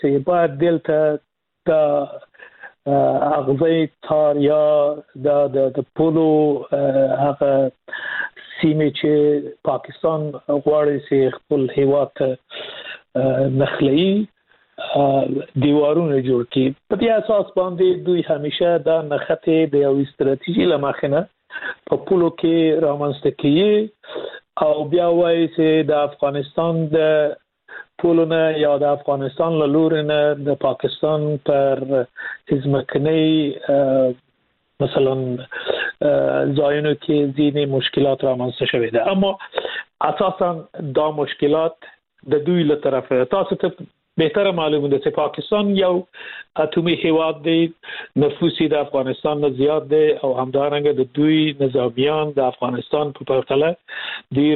چې باید دلته د اغزی تار یا د پولو هغه سیمه چې پاکستان غواړي چې خپل هیواد نخلي دیوارونه جوړ کړي. په دې اساس باندې دوی همیشه د نخته د یو استراتیژي لمخنه په پولو کې رامنځته کیږي او بیا وایي چې د افغانستان د پولونه یا د افغانستان له لوري نه د پاکستان پر ځمکني مثلا ځایونو کې ځینې مشکلات رامنځته شوي دي، اما اساسا دا مشکلات د دوی له طرفه تاسو ته بهتره معلومه ده چې پاکستان یو اتمی هیواد دی، نفوس د افغانستان نه زیات دی او همدارنګه د دوی نظامیان د افغانستان په پرتله ډیر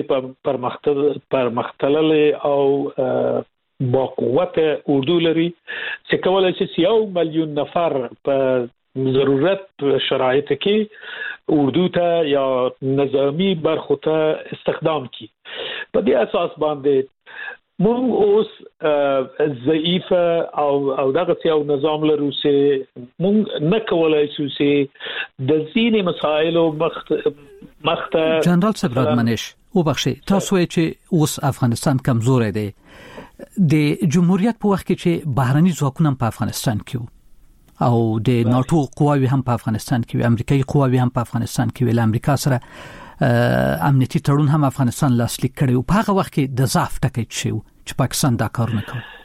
پرمختللي او با قوت اردو لري چې کولای شي 1 میلیون نفر په ضرورت شرایط کې اردو ته یا نظامی برخو ته استخدام کی. په دې اساس باندې مونږ اوس ضعیف او دغه یو نظام لرو چې مونږ نه کولای شو چې د ځینې مسایلو مخته جنرال صبراد منش وبخښي تاسو چې اوس افغانستان کمزور دی د جمهوریت په وخت کې چې بهرني ځواکونه په افغانستان کې او د ناتو قواوی هم په افغانستان کې، امریکایي قواوی هم په افغانستان کې، ول امریکا سره امنیتي تړون هم افغانستان لاسلیک کړی او په هغه وخت کې د ضعف ټکی شو چې پاکستان دا کار نه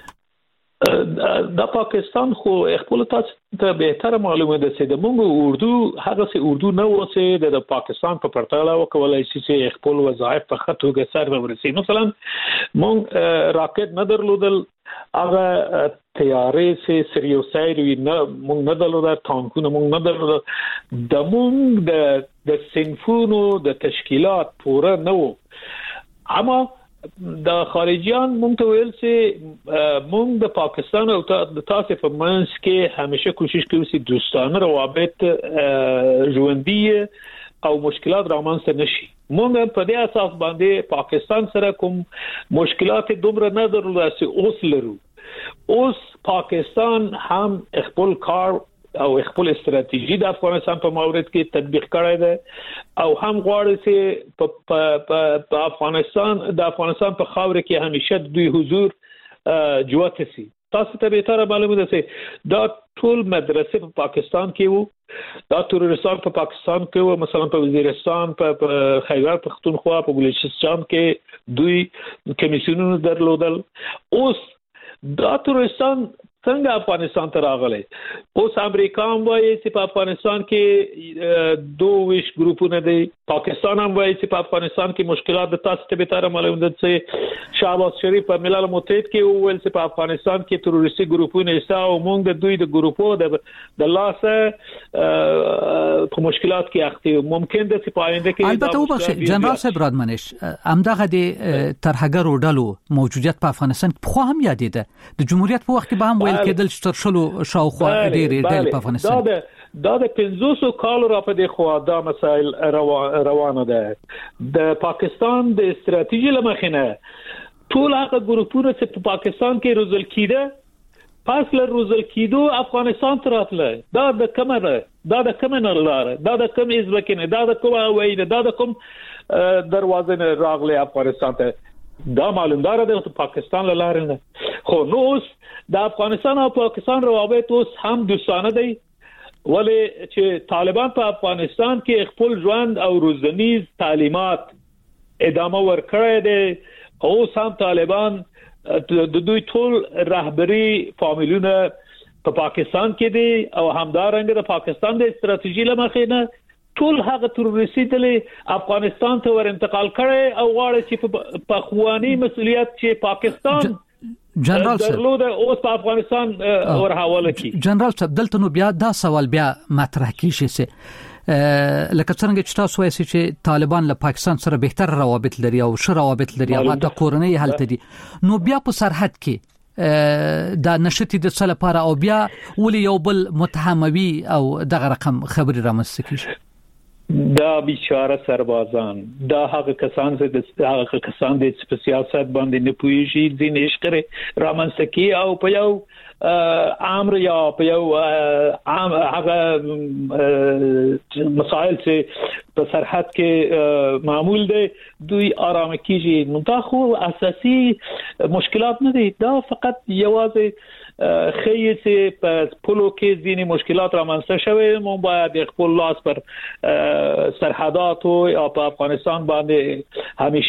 کوي. د پاکستان خو خپل تاسو ته بهتره معلومه ده چې د مونږ اردو هغه سي اردو نه وسه د پاکستان په پرتله وکولای شي چې خپل وظایف په خطوګه سره ورسي. مثلا مونږ راکټ نه درلودل، هغه تیارې سي سریوسایري نه مونږ نه درلودل، تانکونه مونږ نه درلودل، د مونږ د صنفونو د تشکیلات پوره نه وو. اما د خارجيان مونږ ته ویل چې مونږ د پاکستان او د تاسو په منځ کې همیشه کوشش کوو چې دوستانه روابط ژوندۍ او مشکلات رامنځته نشي. مونږ په دې اساس باندې پاکستان سره کوم مشکلات دومره نه درلوده چې اوس لرو. اوس پاکستان هم خپل کار او خپل استراتیژي د افغانستان په مورد کې تطبیق کړی دی او هم غواړي چې په افغانستان په خاور کې همیشه دوی حضور جوت سي. تاسو ته به تر معلومه ده چې دا ټول مدرسې په پاکستان کې وو، دا ترورستان په پاکستان کې وو، مثلا په وزیرستان، په خیبر پختونخوا، په بلوچستان کې دوی کمیسیونونه درلودل. اوس دا ترورستان څنګه افغانستان ته راغلی؟ اوس امریکا هم وایي چې په افغانستان کې 22 ګروپونه دي، پاکستان هم وایي چې په افغانستان کې مشکلات د تاسو ته به تر معلوم ده چې شهباز شریف په ملل متحد کې وویل چې په افغانستان کې تروریستي ګروپونه ایسا او موږ د دوی د ګروپو د لاسه په مشکلات کې اخته ممکن ده چې پاینده کې البته وبخښه جنرال صبراد منش همدغه د ترهګرو ډلو موجودیت په افغانستان کې خو هم یادېده د جمهوریت په وخت کې به هم کېدل چې تر شلو شاوخوا ډېرې ډلې په افغانستان دا د 500 کال را په دې خوا دا مسائل روانه ده. د پاکستان د استراتیژي لمخینه ټول هغه ګروپونه چې په پاکستان کې روزل کېده پس له روزل کېدو افغانستان ته راتله، دا د کومه نه لاره، دا د کوم ازبکینه، دا د کومه وینه، دا د کوم دروازه نه راغله افغانستان ته، دا معلومدار ده چې پاکستان له لارې نه. خو نو اوس د افغانستان او پاکستان روابط اوس هم دوستانه دي، ولی چې طالبان په افغانستان کې خپل ژوند او روزنیز تعلیمات ادامه ورکړی دي. اوس هم طالبان د دوی ټول رهبری فامیلونه په پاکستان کې دي او همدارنګه د پاکستان د استراتیژي لمخې نه ټول هغه تروریستي ډلې افغانستان ته ور انتقال کړي او غواړي چې په خوانی مسؤلیت چې پاکستان جنرال درلود اوس په افغانستان ور حواله کی. جنرال صاحب دلته نو بیا دا سوال بیا مطرح کیږي چې لکه څنګه چې تاسو وایي چې طالبان له پاکستان سره بهتر روابط لري او ښه روابط لري او د کورنۍ حالت دي، نو بیا په سرحد کې دا نشتی د څه لپاره او بیا ولې یو بل متهموي او دغه رقم خبري رامنځته کیږي؟ دا بیچاره سربازان، دا هغه کسان چې په سیاست باندې نه پوهیږي، ځینې شکره رامنځته کوي او په یو امر یا په یو هغه مسائل چې په سرحد کې معمول دي دوی آرام کیږي. نو دا خو اساسي مشکلات نه دي، دا فقط یوازې خیلی چې په پولو کې ځینې مشکلات رامنځته شوي. مو باید خپل لاس پر سرحدات او په افغانستان باندې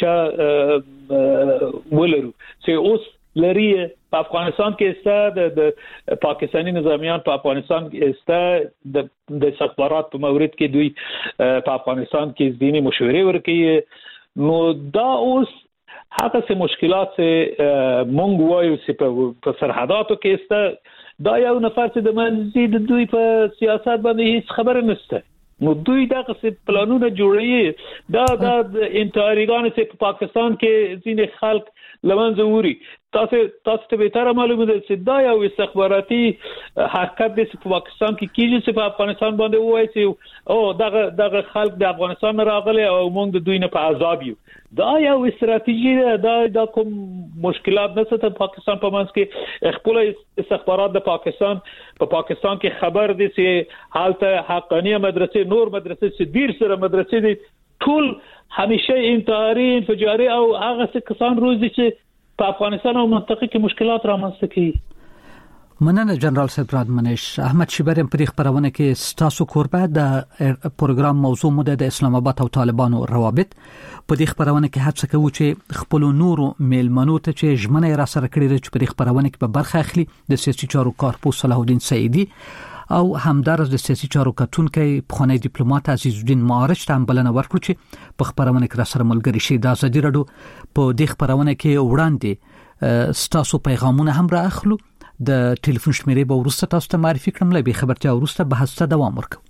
همیشه ولرو چې اوس لري په افغانستان کې است د پاکستانی نظامیان په افغانستان کې است د استخبارات په مورد کې دوی په افغانستان کې ځینې مشورې ورکوي. نو دا اوس هغه څه مشکلات مونږ وایو چې په سرحداتو کې است دا یو نفر چې د منځي د دوی په سیاست باندې هیڅ خبره نشته. نو دوی دغه څه پلانونه جوړوي دا د انتحاریګانو چې په پاکستان کې ځینې خلک لمنځه وړي. تاسو ته به تر معلومه ده چې دا یو استخباراتي حرکت دی چې په پاکستان کې کیږي چې په افغانستان باندې وایي چې او دغه خلک د افغانستان راغلي او موږ د دوی نه په عذاب یو. دا یو استراتیژي ده، دا کوم مشکلات نه ست پاکستان په منځ کې خپل استخبارات د پاکستان کې خبر دي چې حالته حقانيه مدرسې نور مدرسې چې ډیر سره مدرسې دي ټول همیشه انتحاري انفجاري او هغه څه کسان روزي چې په افغانستان او منطقه کې مشکلات رامنځته کوي. مننه جنرال صدرات منش. احمد شیبریم په خبرونه کې ستاسو کوربه د پروګرام موضوع مو د اسلام آباد او طالبانو روابط. په دې خبرونه کې هڅه کوو چې خپل نورو میلمنو ته چې ژمنه را سره کړی د په خبرونه کې په برخه اخلي د سیاسي چارو کارپوس صلاح الدین سعیدی او همدارس د سیاسي چارو کتونکو پخوانی ډیپلوماټ عزیز الدین معارج ته بلنه ورکړو چې په خبرونه کې را سره ملګری شي. د ازادي رادیو په دې خبرونه کې وړاندې ستاسو پیغامونه هم را اخلو. د ټلیفون شمیرې به ورسته تاسو ته معرفي کړم، لبي خبرتیا ورسته بحث ته دوام ورکړو.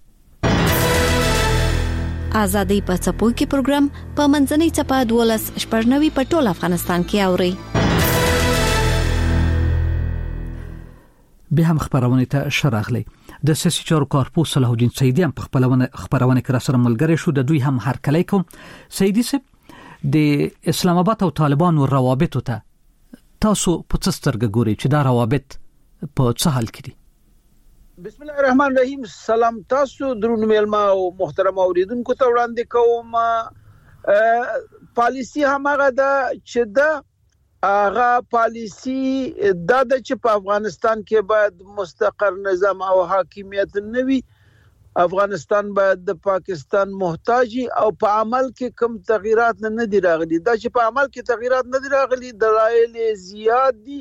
آزادۍ په څپو کې پروګرام په منځنۍ چپه 12 په ټول افغانستان کې اوري. به هم خبرونه ته شراغلي د سیاسي چارو کارپوس صلاح الدین سعیدی هم په خپلونه کې را سره ملګری شو. د دوی هم هرکلی کوم. سعیدی صاحب د اسلام آباد او طالبانو روابط ته تاسو په څه سترګه ګورئ چې دا روابط په څه حال کې دي؟ بسم الله الرحمن الرحیم. سلام تاسو درنو میلمه او محترم اوریدونکو ته وړاندې کوم. پالیسی همغه ده چې دا هغه پالیسی د چې په افغانستان کې باید مستقر نظام او حاکمیت نه وي. افغانستان باید د پاکستان محتاجي او په عمل کې کم تغیرات نه دي راغلي. دا چې په عمل کې تغیرات نه دي راغلي دلایل زیات دي.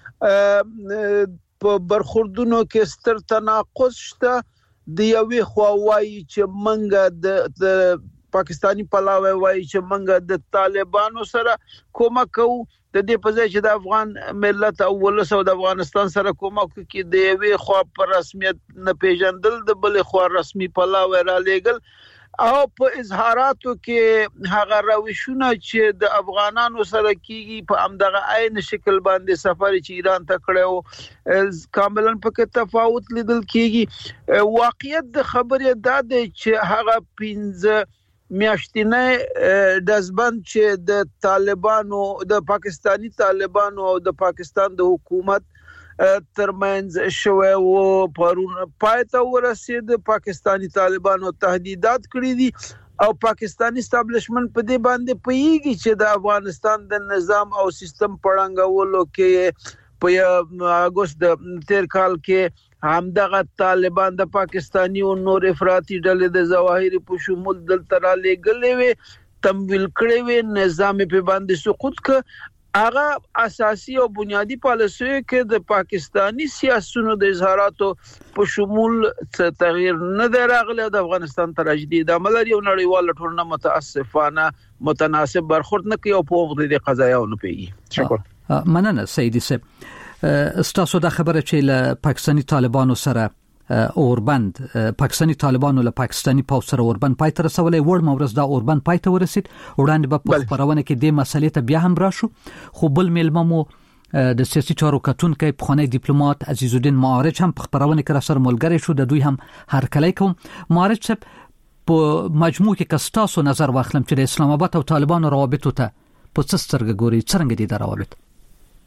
په برخوردونو کې ستر تناقض شته. د یوې خواوایي چې منګه د پاکستانی پلاوی وایي چې منګه د طالبانو سره کومک کوو، د دې په ځای چې د افغان ملت او ولس او د افغانستان سره کومک کوي د یوې خوا پر رسمیت نه پیژندل، د بل خوا رسمي پلاوی را لېګل او په اظهاراتو کې هغه روشونه چې د افغانانو سره کیږي په همدغه عین شکل باندې سفر چې ایران ته کړو کاملا پکې تفاوت لیدل کیږي. واقعیت د خبرې دا دی چې هغه 15 میاشتنه دزبند چې د طالبانو د پاکستانی طالبانو او د پاکستان د حکومت ترمنځ شوه او پرون پایته ورسید. پاکستانی طالبانو تهدیدات کړی دي او پاکستانی استابلیشمنت په دې باندې پیږي چې د افغانستان د نظام او سیستم پړنګولو کې په اگست د تیر کال کې همدغه طالبان د پاکستانی او نور افراطي ډلې د ظواهر په شمول دلته را لېږلې وي، تمویل کړې وي، نظام په باندې سقوط ک. هغه اساسي او بنیادی پالیسي کې د پاکستانی سیاستونو د اظهاراتو په شمول تغییر نه دی راغلی. د افغانستان تراژیدي د عمل یو نړیوال ټولنه متاسفانه متناسب برخورد نه کوي او په وخت د قضایاونو پیږي. شکر. مننه سعیدی صاحب. ستاسو دا خبره چې له پاکستانی طالبانو سره اوربند پاکستانی طالبانو له پاکستانی پاو سره اوربند پای ته رسولای وړ مورز دا اوربند پای ته ورسید. وړاندې په خبرونه کې د مسلې ته بیا هم راشو، خو بل میلممو د سیاسي چارو کتونکو پخوانی ډیپلوماټ عزیز الدین معارج هم په خبرونه کې را سره ملګری شو. د دوی هم هرکلی کوم. معارج صاحب په مجموع کې کستاسو نظر واخلم چې د اسلام آباد او طالبانو روابط ته په څه سترګه ګوري، څنګه دي دا روابط؟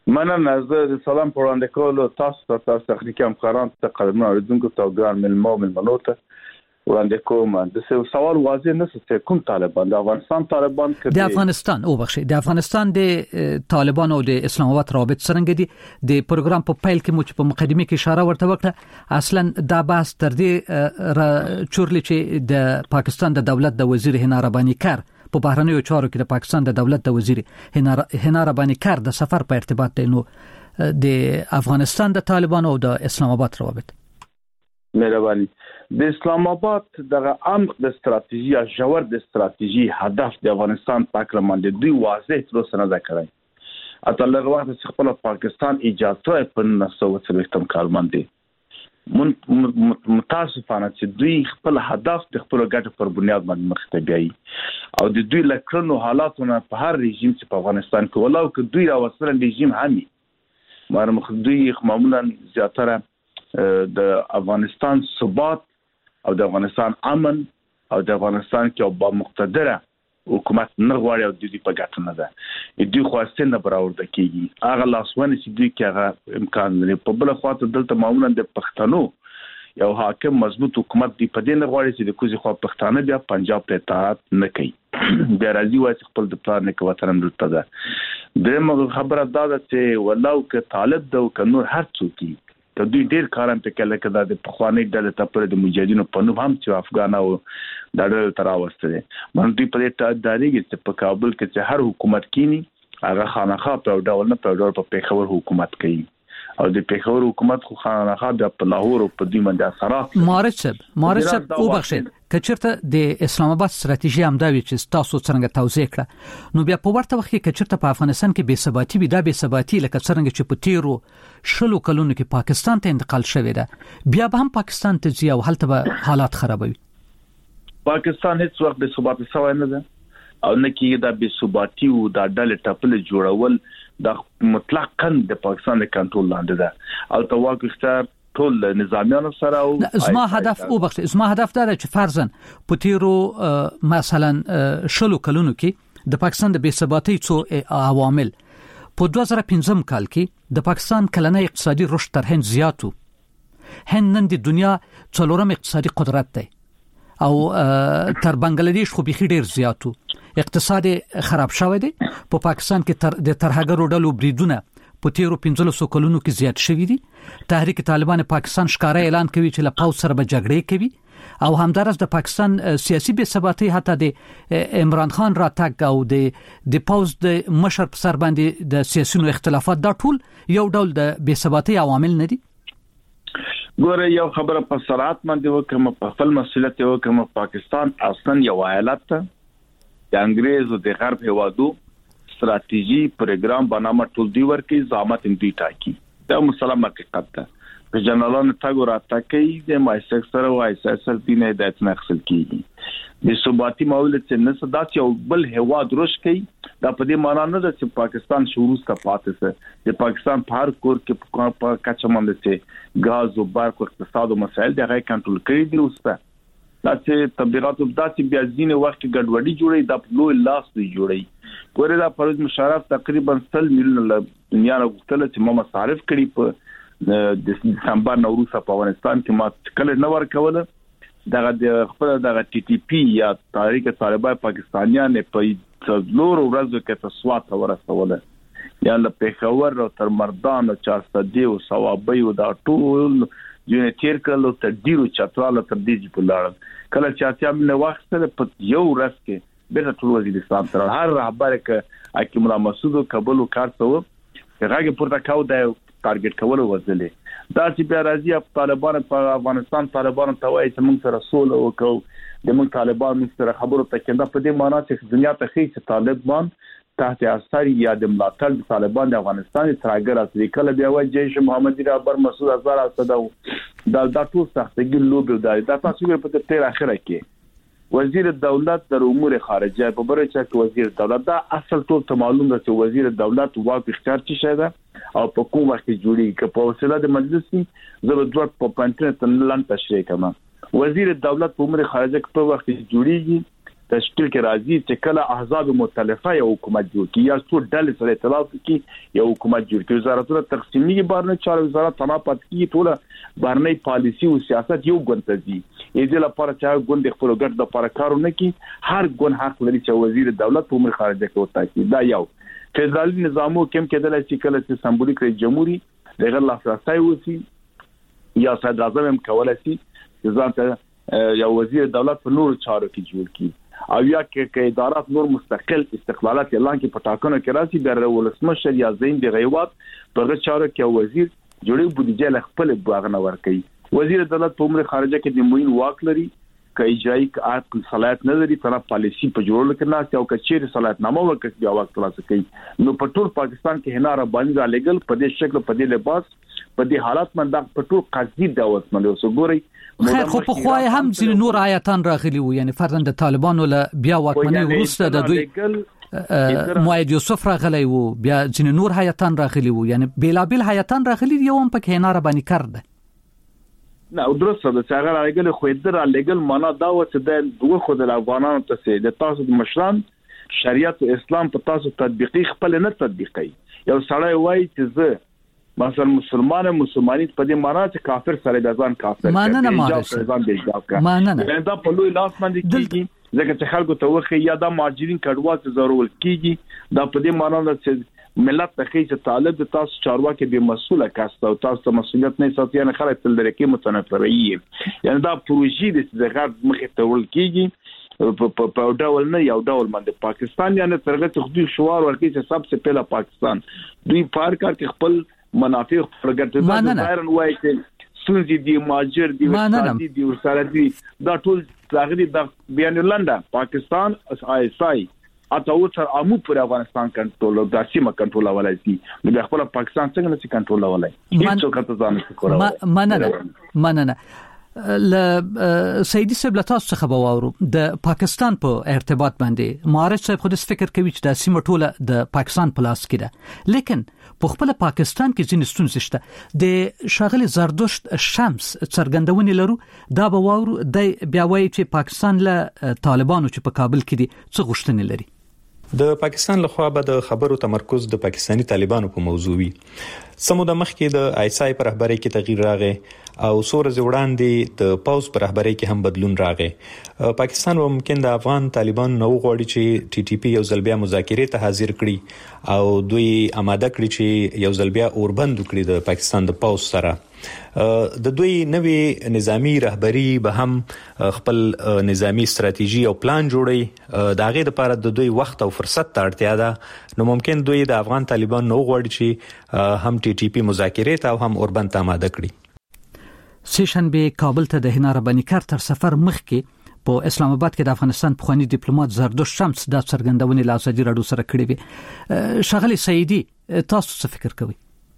مننه. زه د سلام په وړاندې کولو تاسو تخنیکی همکاران ته قدمونه اوریدونکو ته ګران ملمنو ته وړاندې کوم. د سوال واضح نه څه کوم طالبان د افغانستان طالبان کې د افغانستان او بخښي د افغانستان د طالبان او د اسلام آباد رابط څنګه دي د پروګرام په پیل کې مو چې په مقدمه کې اشاره ورته وکړه اصلا دا بحث تر دې چورلي چې د پاکستان د دولت د وزیر هنا رباني کار په بهرنیو چارو کې د پاکستان د دولت د وزیر هنا رباني کار د سفر په ارتباط دی نو د افغانستان د طالبان او د اسلام آباد روابط مهرباني د اسلام آباد دغه عمق د استراتیژي او جوړ د استراتیژي هدف د افغانستان پاکستان باندې دوی واضح تر اوسه نه کړی اته لږ وخت چې خپل پاکستان اجازه په 1940 کال باندې متاسفانه چې دوی خپل هدف د خپل ګټو پر بنیاد باندې مخته بیاي او د دوی لکرنو حالاتونه په هر رژیم چې په افغانستان کې ولاو کې دوی راوصل رژیم همي مرمخ دوی معمولا زیاتره د افغانستان ثبات او د افغانستان امن او د افغانستان کې با مقتدره حکومت نه غواړي او د دې په ګټه نه ده دوی خواسته نه براورده کیږي هغه لاسونه چې دوی کې هغه امکان لري په بل خواته دلته معمولا د پښتنو یو حاکم مضبوط حکومت دی په دې نه غواړي چې د کوزي خوا پښتانه بیا پنجاب ته اطاعت نه کوي بیا راځي وایي خپل د پلان کې وطن دلته ده دغه خبره دا ده چې ولاو کې طالب د کنور هر څوک ته دوی ډیر کارم په کله کې د پخوانی ډلې ته د مجاهدینو په نوم هم چې افغان او د ډلې تراوسته باندې په دې تدارېږي چې په کابل کې چې هر حکومت کینی هغه خانخا په ډول نه په ډول په پیښور حکومت کوي او د پیښور حکومت خو خانخا د په لاهور او په دې باندې اثرات مارچ او بخښید کچرته د اسلام آباد ستراتیژي هم دا وی چې تاسو څنګه توضیح کړه نو بیا په ورته وخت کې کچرته په افغانستان کې بې ثباتی وي دا بې ثباتی لکه څنګه چې په تیرو شلو کلونو کې پاکستان ته انتقال شوی ده بیا به هم پاکستان ته ځي او هلته به حالات خرابوي پاکستان هیڅ وخت بې ثباتی شوی نه ده او نه کې دا بې ثباتی او د ډلې ټپل جوړول د مطلقاً د پاکستان د کنټرول لاندې ده او تواک اختیار ټول نظامیانو سره او زما هدف دا چې فرضاً په تیرو مثلا شلو کلونو کې د پاکستان د بې ثباتی څو عوامل په 2015 کال کې د پاکستان کلنی اقتصادي رشد تر هند زیاتو هند نن د دنیا څلورم اقتصادي قدرت دی او تر بنگلاديش خو بيخي ډیر زیاتو اقتصاد خراب شوی دی په پاکستان کې د ترهګرو ډلو بریدونه په تیرو 15 کلونو کې زیات شوی دي تحریک طالبان پاکستان ښکارا اعلان کوي چې له پاو سره به جګړې کوي او همدارس د پاکستان سیاسي بې ثباتی حتی د عمران خان راتګ او د پاوز د مشر په سر باندې د سیاسيونو اختلافات دا ټول یو ډول د بې ثباتی عوامل نه دي ګوره یو خبره په سرعت باندې وکم په خپل مسؤلیت وکم پاکستان اصلا یو ایالت د انګريز او د غرب هوادو استراتیژي پروګرام بنامه ټول دی ورکی زعامت اندی ټاکی دا مسلمان حقیقت ده په جنرالانو تاګو راتکې د مایسک سره وای سیاست دینه د اتنخل کیږي د ثباتی مولد چې نسدات یو بل هواد روش کوي دا په دې معنی نه ده چې پاکستان شروع کا پاتې سه د پاکستان په هر کور کې په کچمند چې غاز او برق او اقتصاد او مسائل دغه کنټرول کړی دي اوسه دا چې تبلیغات او داسې بیا ځینې وخت ګډوډي جوړي د لوی لاس دی جوړي ګوره دا پروژ مشارف تقریبا 100 میلیون دنیا غوښتل چې ما مصارف کړي په د دسمبر نوروز په افغانستان کې ما کله نه ورکوله دغه د خپل دغه ټي ټي پی یا تحریک طالبان پاکستانیان په څلور ورځو کې تسوات ورسوله یا له پیښور او تر مردان او چارسدي او ثوابي او دا ټول یونیټیر کله تر ډیرو چتراله تر دې په لاړ کله چې اتیا من وخت سره په یو ورځ کې به ټول وزیرستان تر هر رهبر کې حکیم الله مسعود کابل کارته هغه پورته کاو د ټارګټ کول وځلې دا چې بیا راځي طالبان په افغانستان طالبان ته وایي چې موږ سره سوله وکړو د موږ طالبان سره خبرو ته کېنده په دې معنی چې دنیا ته خي چې طالبان تحت اثر یا د ملاتړ طالبان د افغانستان ترګر اصلي کله بیا وایي جيش محمدي رهبر مسعود هزار اسد دا ټول سختګي لوب دا تاسو په تیر اخره کې وزیر دولت در امور خارجه په بره چې وزیر دولت دا اصل ټول ته معلوم ده چې وزیر دولت واک اختیار چی شه ده او په کوم وخت جوړي کې په وسیله د مجلس زره دوه په پنځه تن لاندې تشریح کما وزیر دولت په امور خارجه کې په وخت جوړيږي تشکیل کې راځي چې کله احزاب مختلفه یو حکومت جوړ کړي یا څو ډلې سره ائتلاف کوي یو حکومت جوړ کړي وزارتونه تقسیمي بهرنی چارو وزارت تناپات کی ټول بهرنی پالیسی او سیاست یو ګوند ته دي یې لپاره چې ګوند خپل ګډ د لپاره کارونه کوي هر ګوند حق لري چې وزیر دولت په امور خارجه کې وټاکي دا یو فدرالي نظامو کوم کېدل چې کله چې سمبولیک رئیس جمهوریت دغه لاسرسي وسی یا صدر اعظم هم کولای شي ځان یا وزیر دولت په نور چارو کې جوړ کړي او یا کې ادارات نور مستقل استقلالات اعلان کې پټاکنه کې راځي د ولسمشر یا زین د غیوات په چارو کې وزیر جوړي بودیجه ل خپل باغنه ورکړي وزیر دولت په امور خارجه کې د موین واک لري کې اجرایی عقل صلاحیت نه لري تر پالیسی په جوړول کې نه او کچېر صلاحیت نامه ورکړي بیا وخت ترلاسه کوي نو په ټول پاکستان کې هناره باندې را لګل په دې شکل په دې لباس په دې حالات باندې په ټول قضیه دعوت منو وسګوري خیر خو په خوای هم ځینې نور آیاتان راغلي وو یعنی فرضاً د طالبانو له بیا واکمنۍ وروسته د دوی موعد یوسف راغلی وو بیا ځینې نور آیاتان راغلي وو یعنی بلابل آیاتان راغلي یو هم په هناره باندې کړده نه درسته د څنګه راغلي خو در لګل معنا دا و چې د دوه خو د افغانانو ته د تاسو د مشران شریعت او اسلام په تاسو تطبیقي خپل نه تطبیقي یو سړی وایي چې زه مثلا مسلمانۍ په دې معنا چې کافر سره د ځان کافر ماننه دا په لوی لاس باندې کیږي ځکه چې خلکو ته وخی یا د مهاجرین کډوال ته ضرورت کیږي دا په دې معنا چې ملت ته چې طالب د تاسو چارواکي به مسؤله کاسته او تاسو ته مسؤلیت نه ساتي نه خلک تل درکې متنفري یعنی دا پروژې د غرب مخې ته ول کیږي په ډول نه یو ډول باندې پاکستان یعنی ترغه خودي شوار ورکی چې سبسه پهلا پاکستان دوی پار کار کې خپل منافع پرګټل ظاهرا وایي چې سونزي دی ماجر دی وسادي دی وسره دی دا ټول ځاګري د بیان لنډه پاکستان آیسای اته اوسر امو پر افغانستان کنټرول او د سیمه کنټرول ولای شي نو خپل پاکستان څنګه نشي کنټرول ولای هیڅ څوک ته ځان نشي کولای مننه ل سیدی سبلتاس څخه بواورو د پاکستان په ارتباط باندې معارض صاحب خود فکر کوي چې د سیمه ټوله د پاکستان په لاس کې ده لیکن په خپل پاکستان کې ځینې ستونزې شته د شاغلي زردشت شمس څرګندونې لرو دا بواورو د بیا وایي چې پاکستان له طالبانو چې په کابل کې دي څه غوښتنې لري د پاکستان لخوا به د خبرو تمرکز د پاکستانی طالبانو په موضوع وي سمو د مخکې د آیسای پر رهبری کې تغییر راغی او سورز وړاندې د پاوز پر رهبری کې هم بدلون راغی پاکستان ممکن د افغان طالبان نو غواړي چې ټي ټي پی یو ځل بیا مذاکرې ته حاضر کړي او دوی آماده کړي چې یو ځل بیا اوربند وکړي د پاکستان د پاوز سره د دوی نوې نظامی رهبری به هم خپل نظامی ستراتیژي او پلان جوړي دا غي لپاره د دوی وخت او فرصت ته اړتیا ده نو ممکن دوی د افغان طالبان نو غواړي چې هم ټي ټي پی مذاکرې ته او هم اوربند ته آماده کړي سیشنبه کابل ته د هناره بنیکار تر سفر مخکې په اسلام آباد کې د افغانستان پخوانی ډیپلوماټ زردوش شمس د څرګندونې له ازادي راډیو سره کړې وي شغله سیدی تاسو څه فکر کوئ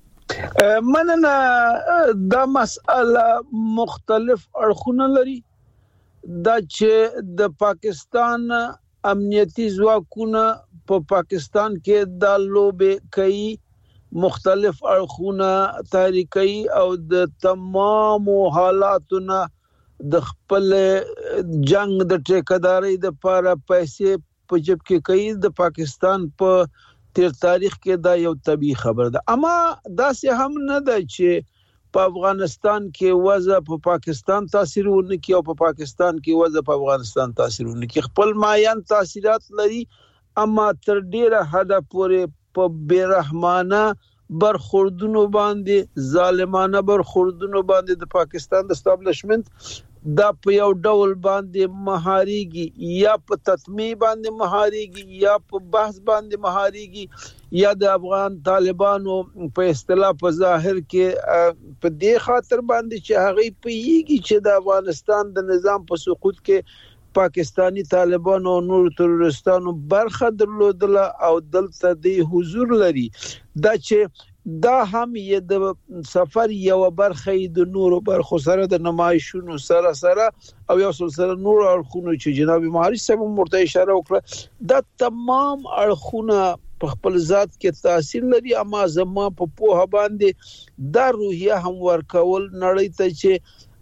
مننه دا مسأله مختلف اړخونه لري دا چې د پاکستان امنیتي ځواکونه په پاکستان کې د لوبې کوي مختلف اړخونه تحریکي او د تمام حالاتونه د خپل جنگ د ټیکداري د لپاره پیسې په جيب کې کوي د پاکستان په تیر تاریخ کې دا یو طبيعي خبر ده اما دا سه هم نه ده چې په افغانستان کې وضع په پاکستان تاثیر ورنکي او په پاکستان کې وضع په افغانستان تاثیر ورنکي خپل مایان تاثیرات لري اما تر ډیره حد پورې په بیرحمانه برخوردونو باندې ظالمانه برخوردونو باندې د پاکستان د اسټابلیشمنت دا په یو ډول باندې مهاریږي یا په تطمیع باندې مهاریږي یا په بحث باندې مهاریږي یا د افغان طالبانو په اصطلاح په ظاهر کې په دې خاطر باندې چې هغه پیږي چې د افغانستان د نظام په سقوط کې پاکستانی طالبانو او نور تروریستانو برخه درلودله او دلته د حضور لري دا چې دا هم یې د سفر یو برخه د نورو برخو سره د نمایشونو سره او یو سلسله نور اړخونو چې جناب مهاجر صاحب مرته اشاره وکړه دا تمام اړخونه په خپل ذات کې تاثیر لري اما زما په پوهه باندې دا روحیه هم ورکول نړۍ ته چې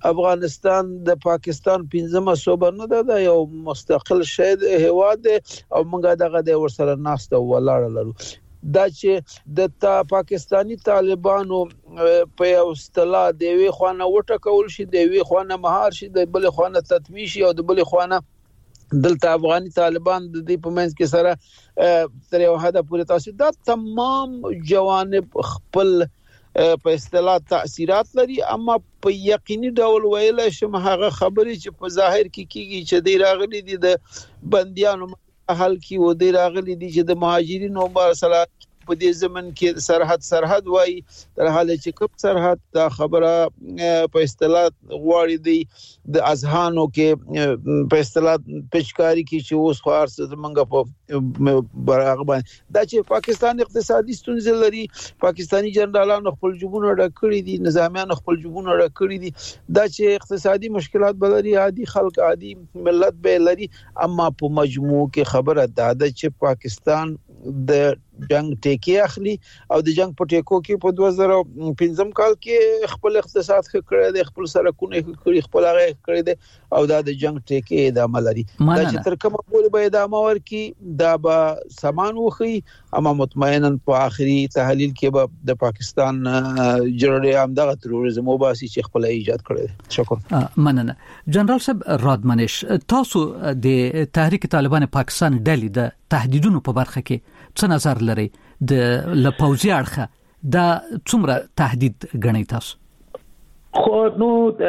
افغانستان د پاکستان 15مه صوبه نه ده یو مستقل شهر هیواد او موږ دغه د ورسره ناسته ولاړ لرو دا چې د پاکستانی طالبانو په استلا د وی خوانه وټکول شي د وی خوانه مهار شي د بل خوانه تطمیع شي او د بل خوانه دلته افغاني طالبان د دې په منځ کې سره تر یو حد پورې تاسو دا تمام جوانب خپل په اصطلاح تاثیرات لري اما په یقیني ډول ویل شم هغه خبرې چې په ظاهر کې کیږي چې د راغلي دي د بنديانو حل کې و د راغلي دي چې د مهاجرینو سره په دې زمن کې سرحد وای تر حاله چې کوم سرحد دا خبره په اصطلاح غواړي دی د اذهانو کې په اصطلاح پچکاری کې چې اوس خار څه منګه په برابر دا چې پاکستان اقتصادي ستونزې لري پاکستانی جنرالانو خپل جوبونه ډکړي دي نظامیان خپل جوبونه ډکړي دي دا چې اقتصادي مشکلات بلري عادي خلک عادي ملت به لري اما په مجموع کې خبره ده چې پاکستان د جنگ ټیکي اخلي او د جنگ په ټیکو کې په 2015 کال کې خپل اقتصاد کړی دی خپل سرکونه کړی خپل هغه کړی دی او دا د جنگ ټیکي ادامه لري دا چې تر کومه پورې به ادامه ورکي دا به سامان وخی اما مطمئنا په آخري تحلیل کې به د پاکستان جنرال عام دغه تروریزم وباسي چې خپل ایجاد کړی شکر مننه جنرال صاحب رادمنش تاسو د تحریک طالبان پاکستان ډلې د تهدیدونو په برخه کې څه نظر لري د لپوزي اړخه دا څومره تهدید غنی تاسو خو نو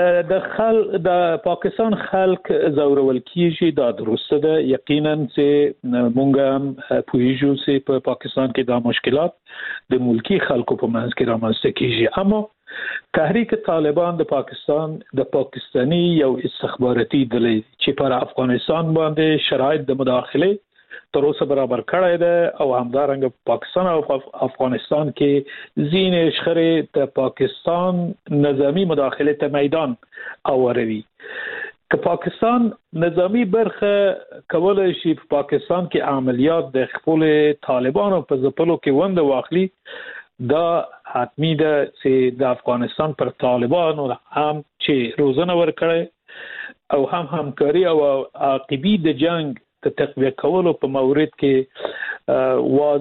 د پاکستان خلک زورول کیږي دا درسته ده یقینا چې مونږ پوهیږو چې په پاکستان کې دا مشکلات د ملکی خلکو په منځ کې رامنځته کیږي اما تحریک طالبان د پاکستان د پاکستانی یو استخباراتي ډلې چې پر افغانستان باندې شرایط د مداخله تر اوسه برابر کړی ده او همدارنګه پاکستان او افغانستان کې زین شخړې د پاکستان نظامی مداخله ته میدان اوروي که پاکستان نظامی برخه کولای شي په پاکستان کې عملیات د خپل طالبانو په ځپلو کې وند واخلي دا حتمی ده چې د افغانستان پر طالبانو هم چې روزنه ورکړي او هم همکاري او عاقبي د جنگ د تقویه کولو په مورد کې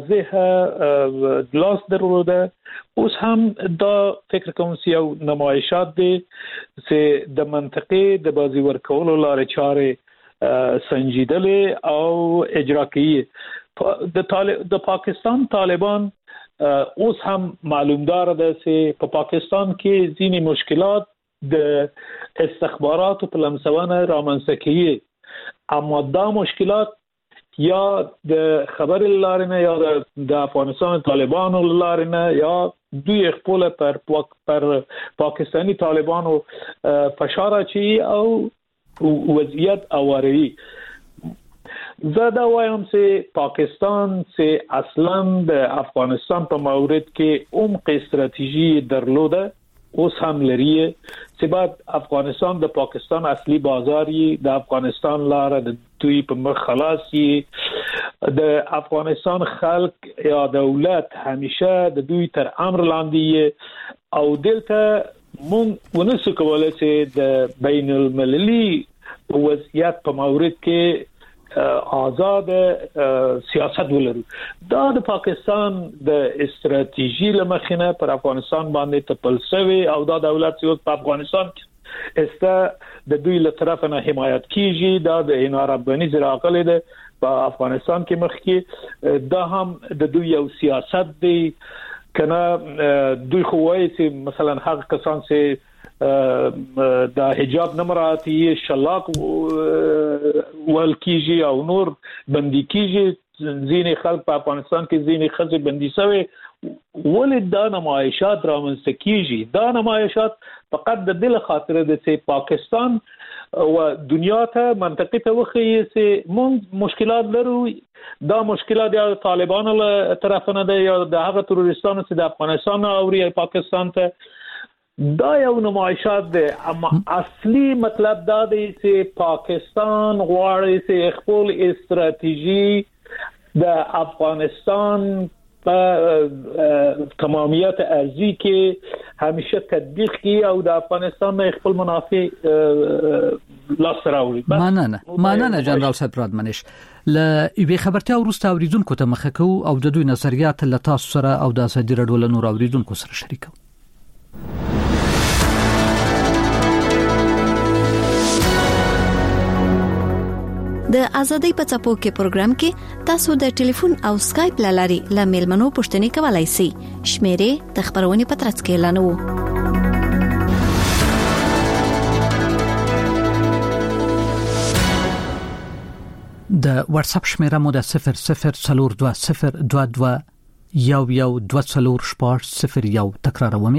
واضحه لاس درلوده اوس هم دا فکر کوم چې یو نمایشات دي چې د منطقې د بازی ورکولو لارې چارې سنجیدلې او اجرا کیږي د پاکستان طالبان اوس هم معلومدار ده چې په پاکستان کې ځینې مشکلات د استخباراتو په لمسونه رامنځته کیږي اما دا مشکلات یا د خبر لارنه یا د افغانستان طالبانو لارنه یا دوی خپل پر پاکستانی طالبانو فشار چی او وضعیت اوروي زدا وایم چې پاکستان چې اصلا د افغانستان په مورد کې عمق استراتیژي درلوده اوس هم لري چې بعد افغانستان د پاکستان اصلي بازاري د افغانستان لار د دوی په مخ خلاصي د افغانستان خلک یا دولت همیشه د دوی تر امر لاندې او دلته مونږ ونسو کولای چې د بین المللي وضعیت په مورد کې آزاد سیاست ولرو دا د پاکستان د استراتیژي لمخینه پر افغانستان باندې تپلسوي او دا دولت چې په افغانستان کې د دوی له طرف نه حمایت کیږي دا د اناربني زراقله ده په افغانستان کې مخ کې دا هم د دوی یو سیاست دی کنه دوی خو وایي چې مثلا هغه کسان چې دا حجاب نمراتی شلاق ول کیږي او نور بندي کیږي ځینې خلک په افغانستان کې ځینې خزې بندي شوی ولې دا نمایشات رامنځته کیږي دا نمایشات فقط د دل خاطر د چې پاکستان او دنیا ته منطقي ته وخی چې موږ مشکلات لرو دا مشکلات یا طالبانو له طرف نه ده یا د هغه تروریستانو چې د افغانستان او پاکستان ته دا یو نمایشات ده اما اصلي مطلب دا دی چې پاکستان غواړي چې خپل استراتیژي د افغانستان په تمامیت ارضی کې همیشه تطبیق کی او د افغانستان نه خپل منافع لاس راوړي. مننه جنرال صاحب رادمنش ل یوه خبرتیا وروسته اوریدونکو ته مخه کو او د دوی نظریات له تاسو سره او د ازادي راډیو له نور اوریدونکو سره شریکو. د ازادۍ په څپو کې پروګرام کې تاسو د ټلیفون او سکایپ لاري له میلمنو پوښتنې کولای شئ. شمیرې د خبرونې په ترڅ کې اعلانوو. د واتس اپ شمیره مو د 00420222 1124 تکرارومه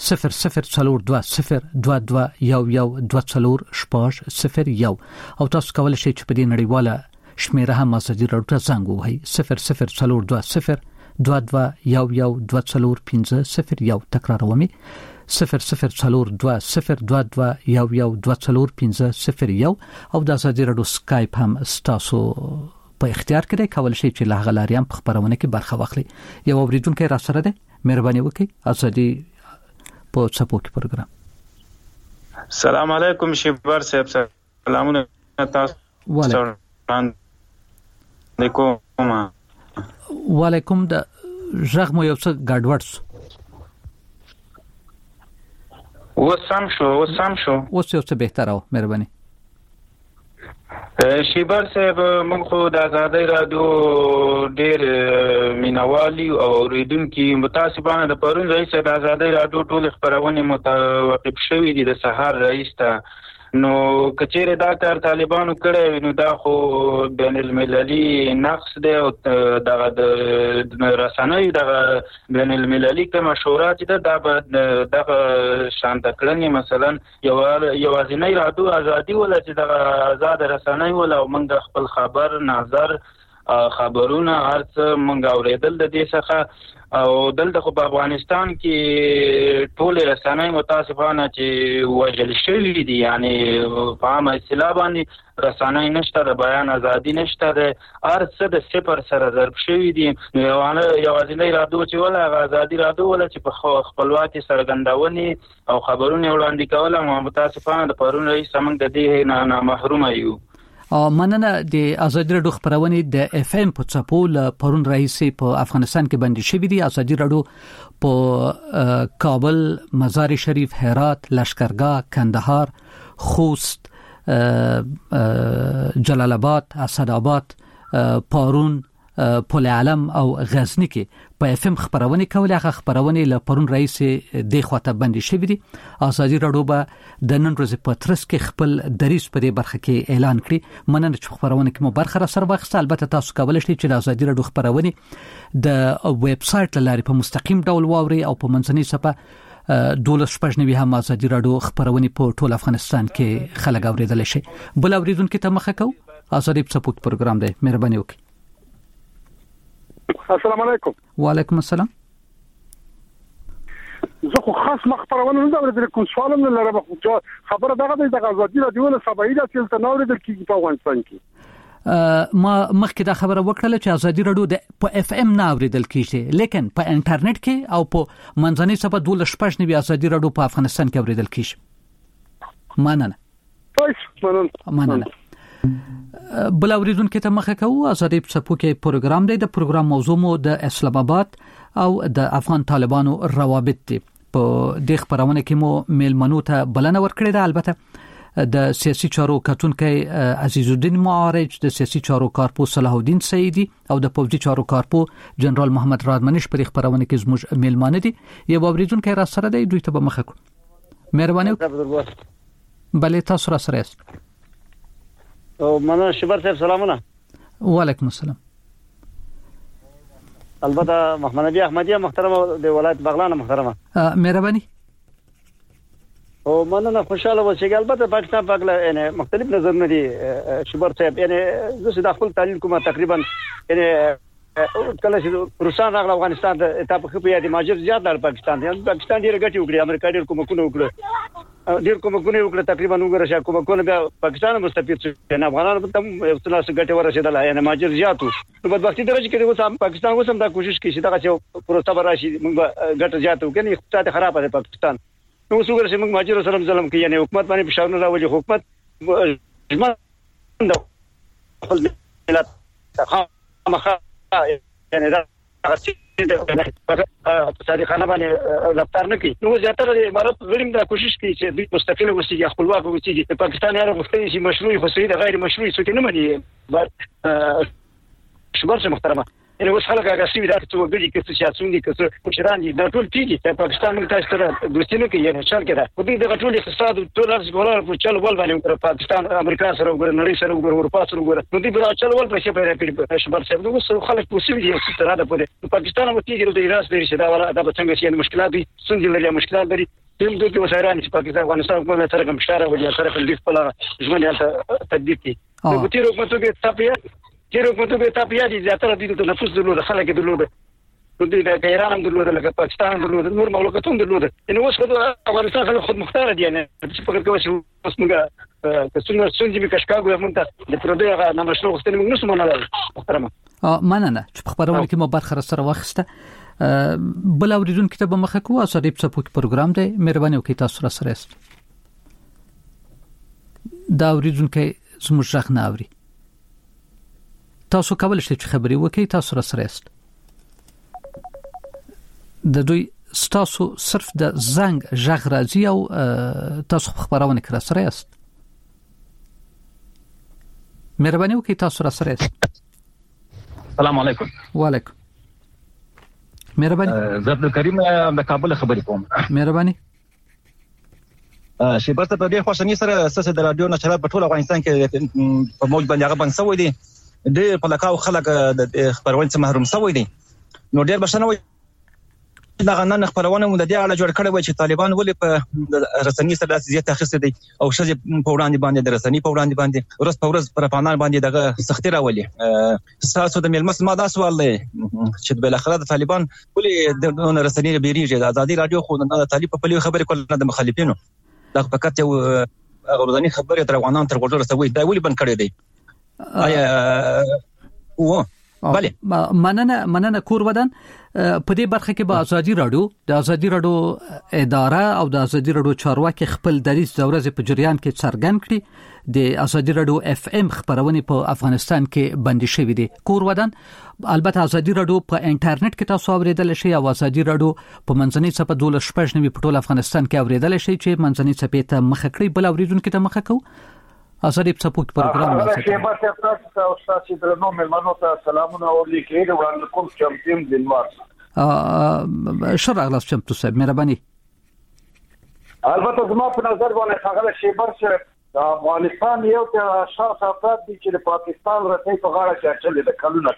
00420222 او تاسو کولای شئ چې په دې نړیواله شمیره هم ازادي راډیو ته زنګ ووهئ 00420222 تکرارومه 00420222 او د ازادي راډیو سکایپ هم تاسو په اختیار کې کولای شئ چې له غلاریام په خبرونه کې برخه واخلئ. یو اوریدونکو را سره ده، مهرباني وکړئ ازادي په څپو کې پروګرام. السلام علیکم شیبر صاحب، سلامونه تاسو. وعلیکم د ژغ مو یو څه ګډوډ وسام شو اوس یو څه بهتره و، مهرباني. شیبر صاحب موږ خو د ازادۍ راډیو ډېر مینوالي او اوریدونکي متاسفانه د پرون رئیس د ازادۍ راډیو ټول خبرونه متوقف شوې دي د سهار رئیس ته. نو کچېره دا کار طالبانو کړی نو دا خو بین المللي نقص دی او دغه د رسنۍ دغه بین المللي کومه شورا چې دغه شانت کړنې مثلا یوازینۍ راډیو ازادي ولا چې دغه آزاد رسنۍ ولا موږ خپل خبر نظر خبرونه هرڅ موږ اوریدل د دې څخه. او دلته خو په افغانستان کې ټول رسنۍ متاسفانه چې وژل شوي دي، یعنی په عامه اصطلاح باندې رسنۍ نشته، د بیان ازادي نشته، د هر څه د صفر سره ضرب شوي دي. یوازینۍ راډیو چې ولا ازادي راډیو ولا چې په خپلواکي څرګندونې او خبرونه وړاندې کول متاسفانه د پرون رئیس موږ د دې نه محروم یو. مننه. د ازادي راډیو خبرونه د اف ام په څپو له پرون رئیس په افغانستان کې بندي شوې دي. ازادي راډیو په کابل، مزار شریف، هرات، لشکرګاه، کندهار، خوست، جلال آباد، اسداباد، پارون، پل علم او غزنی کې په اف ام خبرونه کولې. هغه خبرونه له پرون رئیس د خواته بندي شوې دي. ازادي راډیو به د نن ورځې په ترڅ کې خپل دریس په دې برخه کې اعلان کړي. مننه چې خبرونه کې مو برخه را سره واخیسته. البته تاسو کولای شئ چې د ازادي راډیو خبرونه د ویب سټ لارې په مستقیم ډول واوري او په منځنۍ صفحه 12 هم ازادي راډیو خبرونه په ټول افغانستان کې خلک اوریدل شي. بل اوریدونکو ته مخه کو ازادي په سپوت پروګرام دی، مهرباني وکړئ. السلام علیکم. وعلیکم السلام. زه خو خاص مخبرونه نه درته کوم سوال نه لرم، خبره دغه د ازادي راډیو له سبایي د چلته نو لري کې په افغانستان کې ما مخکې دا خبره وکړه چې ازادي راډیو د په اف ام نه اوریدل کیږي، لیکن په انټرنیټ کې او په منځنۍ صفحه 12 ازادي راډیو په افغانستان کې اوریدل کیږي. مننه. بل اوریدونکو ته مخه کوو ازادي په څپو کې پروګرام دی. د پروګرام موضوع مو د اسلام آباد او د افغان طالبانو روابط دي. په دې خبرونه کې مو میلمنو ته بلنه ورکړې ده. البته د سیاسي چارو کتونکي عزیز الدین معارج، د سیاسي چارو کارپو صلاح الدین سیدی او د پوځي چارو کارپو جنرال محمد رادمنش په خبرونه کې زموږ میلمانه دي. یو اوریدونکو را سره دی، دوی ته به مخه کو. مهرباني وکړئ. بلې تاسو را سره یاست. مننه شبر صاحب، سلامونه. وعلیکم السلام. البته محمد نبی احمدیه محترمه د ولایت بغلان محترمه، مهرباني. او مننه خوشاله اوسئ. البته پاکستان په اړه یعنی مختلف نظرونه دي شبر صاحب. یعنی زه د خپل تعلیل کومه تقریبا یعنی کله چې روسان راغله افغانستان ته په خپل یادي ماجر زیات در پاکستان ډیر ګټي وکړي، امریکا ډیر کومکونه وکړي. ډیر کومکونه وکړه تقریبا وګوره چې کومکونه بیا پاکستان مستفید شو نه افغانانو ته یو څه لاس ګټه ورسېدل یعنی ماجر زیاتو نو بدبختی درجه کې اوس پاکستان اوس هم دا کوشش کوي چې دا چې پروسه براشي موږ ګټه زیاتو کني اقتصاد خراب دی پاکستان نو اوس وګوره چې موږ ماجر سره ظلم کوي یعنی حکومت باندې فشار نه راوړي حکومت ژمن خپل ملت خامخا یعنی دا اقتصادي خانه باندې رفتار نه کوي نو زیاتره امارات غړي دا کوشش کوي چې دوی مستقل اوسېږي خپلواک اوسېږي د پاکستان یاره غوښتنې چې مشروع خو د غیر مشروع څه نه مني شمار څه محترمه یعنی اوس خلک هغه سوي دا چې وګړي کې سیاسيون دي چې مشران دي د ټول تیږي د پاکستان موږ تاسو سره دوستي نه کوي یعنی چل کړه په دې د ټول اقتصاد ټول ډالر په چل ول باندې پاکستان امریکا سره وګړي نړۍ سره وګړي اروپا سره وګړي نو دې په چل ول پیسې پیدا کړي شمار څه نو اوس خلک پوسیږي چې تر دا په پاکستان مو تیږي د ایران سره چې دا ولا د څنګه چې مشکلات دي څنګه لري مشکلات لري تم دوی وسایران چې پاکستان افغانستان کومه سره کوم اشاره ولا سره په لیست په ژوند تطبیق کی نو په تیر حکومت کې تاپیا چیرې کوته به تاپیا دي زیاتره دي ته نفوذ درلود خلک درلود نو د ایران هم درلود لکه پاکستان درلود نور مملکتون درلود نو اوس خو افغانستان خلک خود مختار دي نه چې فکر کوي چې اوس موږ کڅونه سنجي به کشکاګو مونږ د پردې هغه نمشرو غوښتنې موږ نسو منل محترمه مننه چې په خبرونه کې مو برخه سره واخسته بل اوریدون کتاب مخه کو او سړي په پوک پروګرام دی مهرباني وکړئ تاسو سره است دا اوریدون کې زموږ ځخ نه اوري تاسو کولای شئ چې خبري وکړئ تاسو سره است د دوی تاسو صرف د زنګ ژغ راځي او تاسو خبرونه کړئ سره است مهرباني وکړئ تاسو سره است السلام علیکم وعلیکم مهرباني زه عبد الکریم د کابل خبرې کوم مهرباني شي برته په دې خوشنی سره اساس د رادیو نشرات په ټول افغانستان کې په موج باندې هغه بنسوي دي ډېر په لکاو خلک د خبرونه څخه محروم شوي دي نو ډېر بشنه وي دا غنن خبرونه مو د دې اړه جوړ کړي وي چې طالبان ولې په رسنۍ سره زیات اخیسته دي او شجه په وړاندې باندې د رسنۍ په وړاندې باندې ورځ په ورځ پر افغانان باندې دغه سختي راولي تاسو د ملمس ما دا سوال دی چې بل اخر د طالبان ولې د رسنۍ بیریږي د ازادي رادیو خو د طالب په پلي خبرې کول د مخالفینو دا فقط یو غوړنی خبره تر افغانان تر ورته رسوي دا ولې بند کړی دی بله مننه کور ودان په دې برخه کې به ازادي رادیو د ازادي رادیو اداره او د ازادي رادیو چارواکي خپل دریځ د ورځې په جریان کې څرګند کړي د ازادي رادیو اف ام خبرونه په افغانستان کې بندي شوې دي کور ودان البته ازادي رادیو په انټرنیټ کې تاسو اوریدل شي او ازادي رادیو په منځنۍ صفحه 12 په ټول افغانستان کې اوریدل شي چې منځنۍ صفحه ته مخ کړی بل اوریدونکو ته مخ کو ازادي په پوک پروګرام راځي چې په تاسو او تاسو د نو ملمنو ته سلامونه او لیکي د وړاندې کوم چمتیم دینوار شرع غلاس چمتو صاحب مهرباني البته زما په نظر باندې هغه شی برشه د افغانستان یو ته شاته افراد دي چې د پاکستان رسۍ په غاړه کې چلي د کلونه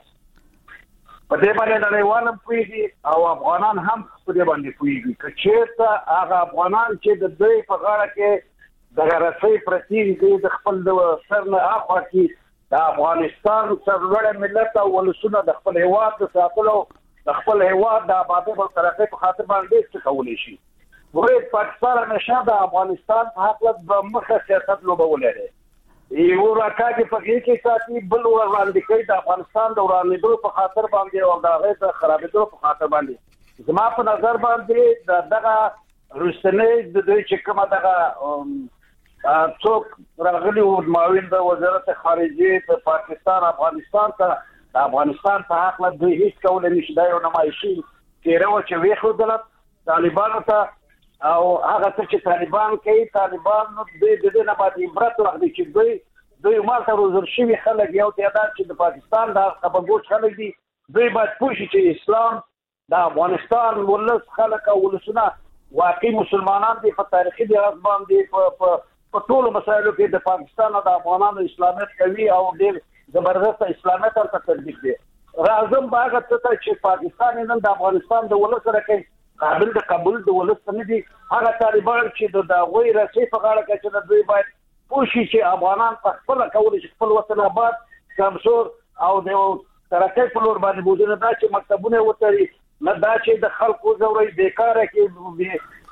په دې باندې نړیوالم پويږي او افغانان هم په دې باندې پويږي چې چیرته هغه افغانان چې د دوی په غاړه کې د رسۍ پرتیږي د خپل سر نه اخوا کې د افغانستان سرلوړ ملت او ولسونه د خپل هیواد د ساتلو د خپل هیواد د آبادی او ترقۍ په خاطر باندې څه کولی شي ورته پاکستان نشه د افغانستان په حق د مخه سیاست لوبول لري یو راکاږي په کې ساتي بل وړاندې کوي د افغانستان د ورانېدو په خاطر باندې او د غیر خرابېدو په خاطر باندې زما په نظر باندې دغه روسنۍ د دوی چې کومه دغه څوک راغلي او معاون د وزارت خارجه د پاکستان افغانستان ته د افغانستان په حق له دوی هیڅ کول نشي دا یو نمایشي تیرو چې ویخو دلت طالبانو ته او هغه چې طالبان کوي طالبان نو د دې نه باندې عبرت واخلي چې دوی مالته روزل شوی خلک یو تعداد چې د پاکستان د خبرګوش خلک دي دوی باید پوښي چې اسلام د افغانستان ولس خلک او ولسونه واقعي مسلمانان دي په تاریخي لحاظ باندې په ټولو مسایلو کې د پاکستان او د افغانانو اسلامیت کوي او ډېر زبردست اسلامیت ته تطبیق دي راځم باغ ته چې پاکستان نن د افغانستان د ولس سره کې قابل د قبول د ولس نه دي هغه طالبان چې د غوي رسې په غاړه کې چې دوی باید پوښي چې افغانان په خپل کول چې خپل وطن آباد کمزور او د ترقۍ په لور باندې بودنه دا چې مکتبونه وتري نه دا چې د خلکو زوري بیکاره کې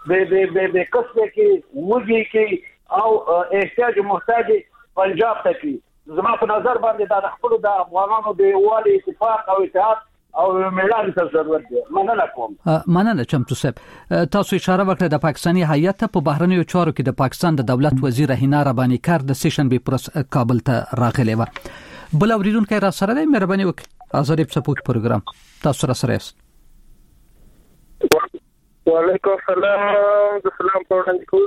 به کسب کې وږي کې او احتیاج محتاج پنجاب ته کې زما په نظر باندې د خپل د افغانانو د یووالي اتفاق او اتحاد او ملان ته ضرورت دی. مننه کوم. مننه چمتو صاحب. تاسو اشاره وکړه د پاکستاني هیئت په بهرنیو چارو کې د پاکستان د دولت وزیر هینا ربانی کار د سیشن به پرس کابل ته راغلی و. بل اوریدونکو را سره دی مهرباني وکړئ آزادی سپورت پروګرام تاسو را سره یاست. وعلیکم السلام. د سلام په وړاندې کوم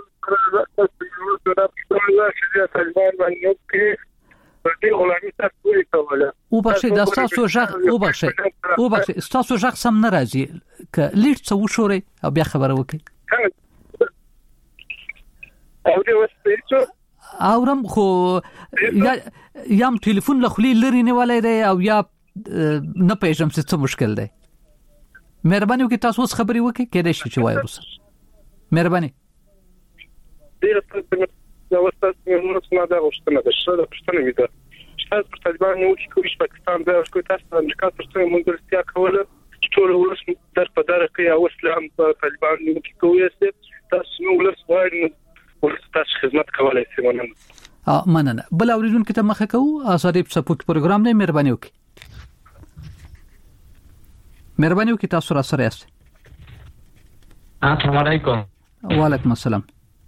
طالبان باندې کې په دې غلامي تاسو کوي کوله او بخښي د تاسو ژغ او بخښي تاسو ژغ سم نه راځي ک لیټ څه وشوري او بیا خبره وکړي او دې وسته اورم خو یم ټلیفون له خلی لري نیولای دی او یا نه پېژم څه مشکل دی. مهرباني وکړئ تاسو اوس خبري وکړئ کېدای شي چې وایي وروسته مهرباني. دا وسته نو څنګه دا غوښتنه ده چې دا پښتنه وي دا چې په طالبان یو چې کوم پاکستان دا کوم تاسو د امریکا تر څنګ مونږ ورته کوله چې ټول ولس در په دره کې او اسلام په طالبان یو کې کوی است تاسو نو ولس وایي ولس تاسو خدمت کولای شي. مننه. بل اوریدونکو ته مخه کوو آزادی سپورت پروګرام نه مهرباني وکړئ. مهرباني وکړئ تاسو را سره یاست. السلام علیکم. وعلیکم السلام.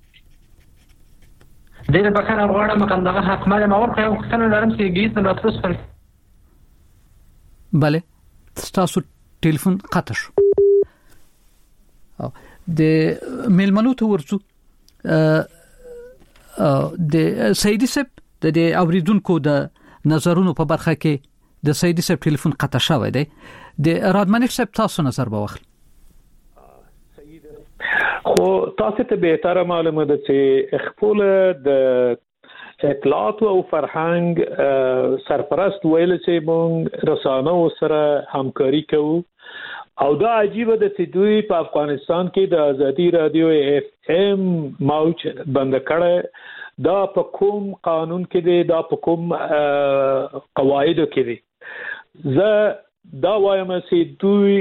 دغه بخیر غواړم کندغه حکمه ما ورکه یو څنګه لرم چې گیت نو تاسو بله تاسو ټلیفون قطع شو. د میلمنو ته ورڅو د سیدی صاحب د اوریدونکو د نظرونو په برخه کې د سیدی صاحب ټلیفون قطع شوی دی. د رادمنک صاحب تاسو نظر به واخلئ. خو تاسو ته به تر معلومه ده چې خپل د اطلاعات او فرهنګ سرپرست ویل چې مونږ رسانو سره همکاري کوو او دا عجیب ده چې دوی په افغانستان کې د آزادي رادیو اف ام موج بند کړه دا په کوم قانون کې دی دا په کوم قواعد کې دی. زه دا وایم چې دوی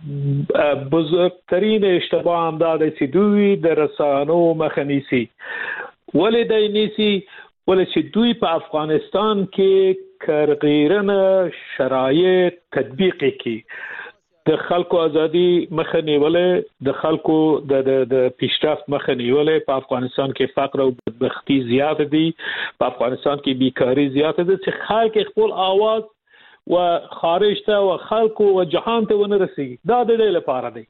بزرگترین اشتباه هم داده چې دوی د رسانو مخه نیسي. ولې دای نیسي؟ ولې چې دوی په افغانستان کې غیرنه شرایط تطبیق کړي د خلکو ازادي مخه نیولې د خلکو د پیشرفت مخه نیولې. په افغانستان کې فقر او بدبختی زیات دي، په افغانستان کې بیکاری زیات ده چې خلک خپل आवाज و خارج ته و خلکو و جهان ته ونه رسیږي. دا د دې لپاره دی.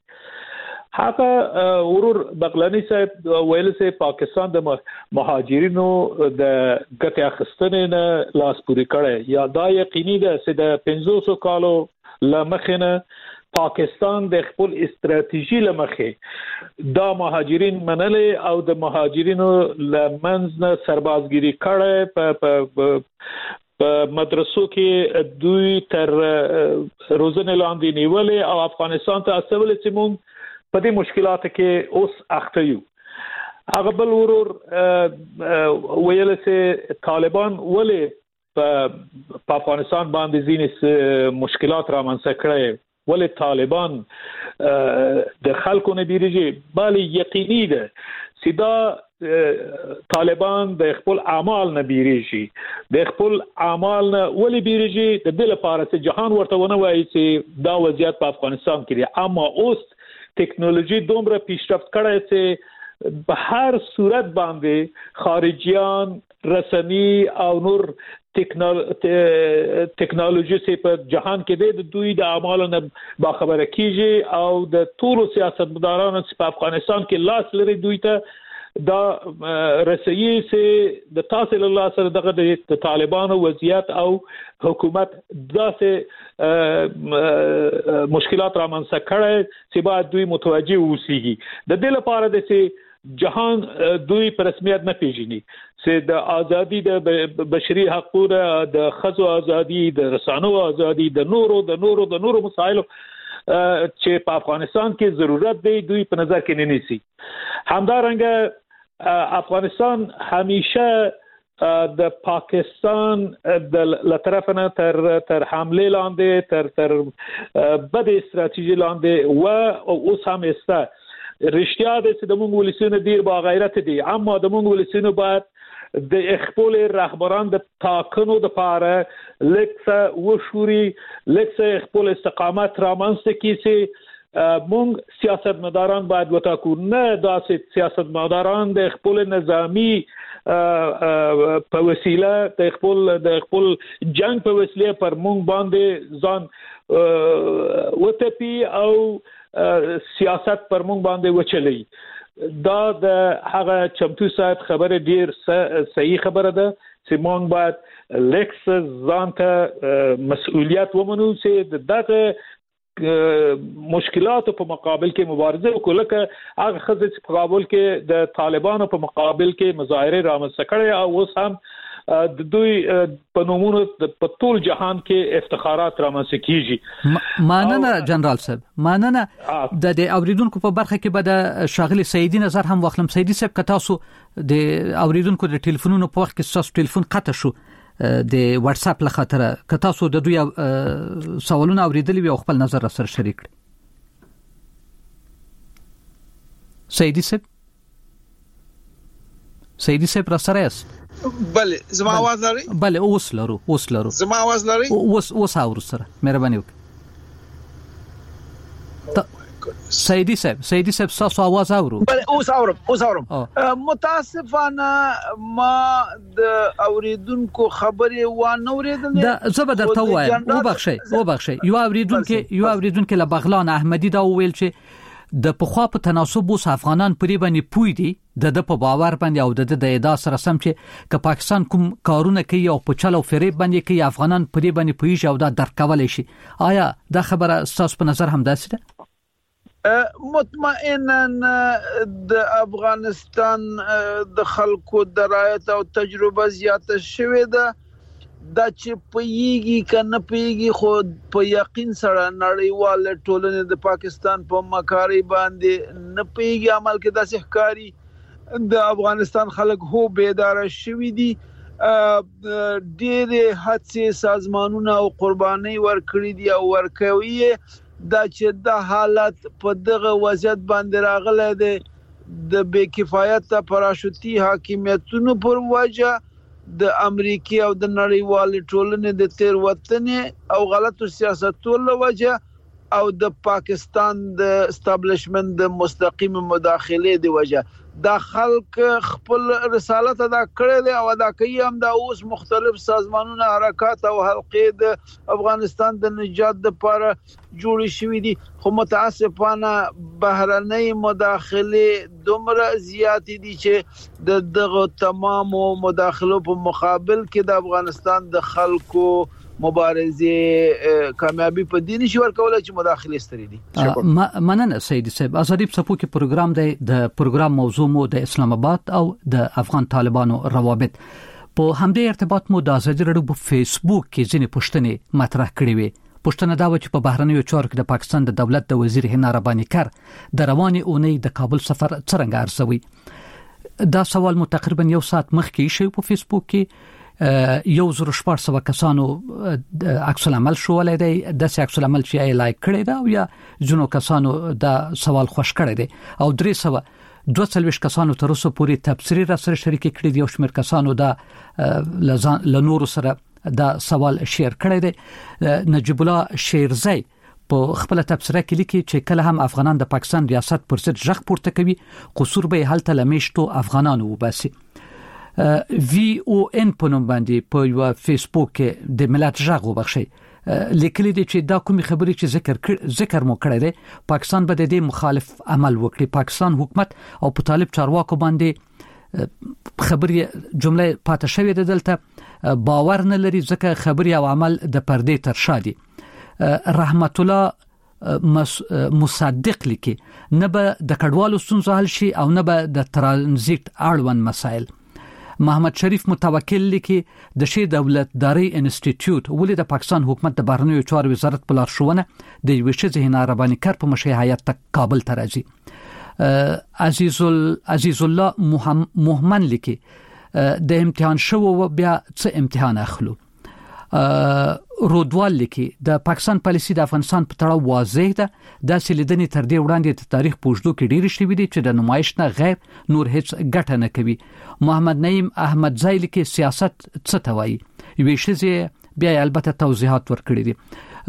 هغه ورور بغلانی صاحب ویل سي پاکستان د مهاجرینو د ګټه اخیستنې نه لاس پوري کړي یا دا یقیني ده چې د 500 کالو لمخنه پاکستان د خپل استراتیژي لمخه دا مهاجرین منلې او د مهاجرینو لمنځ نه سربازګيري کړي په مدرسو کې دوی تر روزنه لاندې نیولې او افغانستان ته استول چې موږ په دې مشکلاتو کې اوس اخته یو. هغه بل ورور ویل چې طالبان ولې په افغانستان باندې ځینې مشکلات رامنځته کړي ولې طالبان د خلکو نه بیریږي بل یقیني ده چې دا طالبان د خپل اعمال نه بیریږي د خپل اعمال نه ولې بیریږي د دې لپاره چې جهان ورته ونه وایي چې دا وضعیت په افغانستان کې دی. اما اوس ټیکنالوژي دومره پیشرفت کړی چې په هر صورت باندې خارجيان رسنی او نور ټیکنالوژي چې په جهان کې د دوی د اعمالو نه باخبره کیږي او د ټولو سیاستمدارانو چې په افغانستان کې لاس لري دوی ته دا رسېږي چې د تاسو له لاسه دغه د طالبانو وضعیت او حکومت داسې مشکلات رامنځته کړي چې باید دوی متوجه اوسيږي. د دې لپاره چې جهان دوی په رسمیت نه پیژني چې د ازادي د بشري حقوقو د خزو ازادي د رسانو ازادي د نورو مسایلو چې په افغانستان کې ضرورت دی دوی په نظر کې نه نیسي. همدارنګه افغانستان همیشه د پاکستان د لطرفنه تر حمله لاندې تر بد استراتیژي لاندې و او اوس هم است رښتیا د موږ ولسونه ډیر با غیرت دي اما د موږ ولسونه باید د خپل رهبران د تاکنو د پاره لکه وشوري لکه خپل استقامت رامنځته کیسي موږ سیاستمداران باید وټاکو نه داسې سیاستمداران د خپل نظامی په وسیله د خپل جنگ په وسیله پر موږ باندې ځان وټپی او سیاست پر موږ باندې وچلي دا د هغه چمتو صاحب خبره ډیر صحیح خبره ده چې موږ باید لکس ځان ته مسؤلیت ومنو چې دغه مشکلات په مقابل کې مبارزه وکړو لکه هغه خزه په مقابل کې د طالبانو په مقابل کې مظاهره رامنځته کړي او اوس هم د دوی په نومونو په ټول جهان کې افتخارات رامنځته کیږي. ماننه جنرال صاحب ماننه د اوریدونکو په برخه کې به د شاغلي سیدی نظر هم واخلم. سیدی صاحب که تاسو د اوریدونکو د ټلیفونونو په وخت کې تاسو ټلیفون قطع شو د واتس اپ له خاطر که تاسو د دوی سوالونه اوریدلی وي او خپل نظر سره شریک کړئ. سیدی صاحب را سره است؟ بله زما आवाज لري؟ بله اوس لرو زما आवाज لري؟ اوس اورو سره مهرباني وکړئ. سیدی صاحب تاسو आवाज اورو؟ بله اوس اورم. متاسفانه ما د اوریدونکو خبره و نه اوریدلې. دا زبر درته وایم وبخښئ یو اوریدونکو له بغلان احمدی دا ویل چې د پخوا په تناسب اوس افغانان پرې باندې پوي دي د په باور باندې او د ادعا سره سم چې که پاکستان کوم کارونه کوي او په چلو فریب باندې کوي افغانان پرې باندې پوي او دا درک کولای شي. آیا دا خبره تاسو په نظر هم داسې ده؟ مطمئنا د افغانستان د خلکو درایت او تجربه زیاته شوې ده دا چې پیږي کنه پیږي خو په یقین سره نړیوال ټولنې د پاکستان په مکاري باندې نه پیږي عمل کې داسې ښکاری د افغانستان خلک هو بیدار شوي دي ډېر هڅې سازمانونه او قرباني ورکړي دي او ورکوي دا چې د حالت په دغه وضعیت باندې راغله د بې کفایت پراشوتي حاکمیتونو پر وجه د امریکای او د نړیوال ټولنې د تیر وطنې او غلطو سیاستونو لوجه او د پاکستان د استابلیشمنت د مستقیم مداخله دی وجه دا خلک خپل رسالت ادا کړی دی او ادا کوي هم دا اوس مختلف سازمانونه حرکات او حلقې د افغانستان د نجات لپاره جوړ شوي دي خو متاسفانه بهرنۍ مداخله دومره زیات دي چې دغه تمامو مداخلو په مقابل کې د افغانستان د خلکو مبارزه کامیابی په دي نشي ورکولای چې مداخله ستري دي. مننه سیدی صاحب. ازادي پسپو کې پروګرام دی د پروګرام موضوع مو د اسلام آباد او د افغان طالبانو روابط په همدې ارتباط مو د ازادي رادیو په فیسبوک کې ځینې پوښتنې مطرح کړې وي. پوښتنه دا و چې په بهرنیو چارو کې د پاکستان د دولت د وزیر حنا رباني کر د رواني اونۍ د کابل سفر څنګه ارزوي؟ دا سوال مو تقریبا یو ساعت مخکې شوی په فیسبوک کې 1400 کسانو عکس العمل شولای دی د عکس العمل چې ای لایک کړی دا او یا جنو کسانو دا سوال خوش کړی دی او 342 کسانو تر اوسه پورې تبصری را سره شریک کړي دي او شمیر کسانو دا لنور سره دا سوال شیر کړی دی. نجیب الله شیرزی په خپل تبصره کې لیکي چې کله هم افغانان د پاکستان ریاست پر ضد ژغ پورته کوي قصور به هلته لمیشتو افغانانو وباسي. وی او ان په نوم باندې په یو فیسبوک کې د ملت ژغ وبخشي لیکلي دي چې دا کومي خبرې چې ذکر مو کړی دی پاکستان به د دې مخالف عمل وکړي. پاکستان حکومت او په طالب چارواکو باندې خبرې جمله پاتې شوې ده دلته باور نه لري ځکه خبرې او عمل د پردې تر شا دي. رحمت الله مصدق لیکي نه به د کډوالو ستونزې حل شي او نه به د ترانزیت اړوند مسایل. محمد شریف متوکل لیکي د شی دولتداري انسټیټیوټ ولې د پاکستان حکومت د بهرنیو چارو وزارت په لارښوونه د یو شی حنا رباني کر په مشي هیات ته کابل ته راځي. عزیز الله محمد لیکي د امتحان شو بیا څه امتحان اخلو. رودوال لیکي د پاکستان پالیسي د افغانستان په تړاو واضح ده د سلیدنې تر دې وړاندې د تاریخ پوجدو کې ډېر شوي دي چې د نمایش نه غیر نور هیڅ ګټه نه کوي. محمد نعیم احمد زای لیکي سیاست څه ته وایي یوې ښځې بیا البته توضیحات ورکړي دي.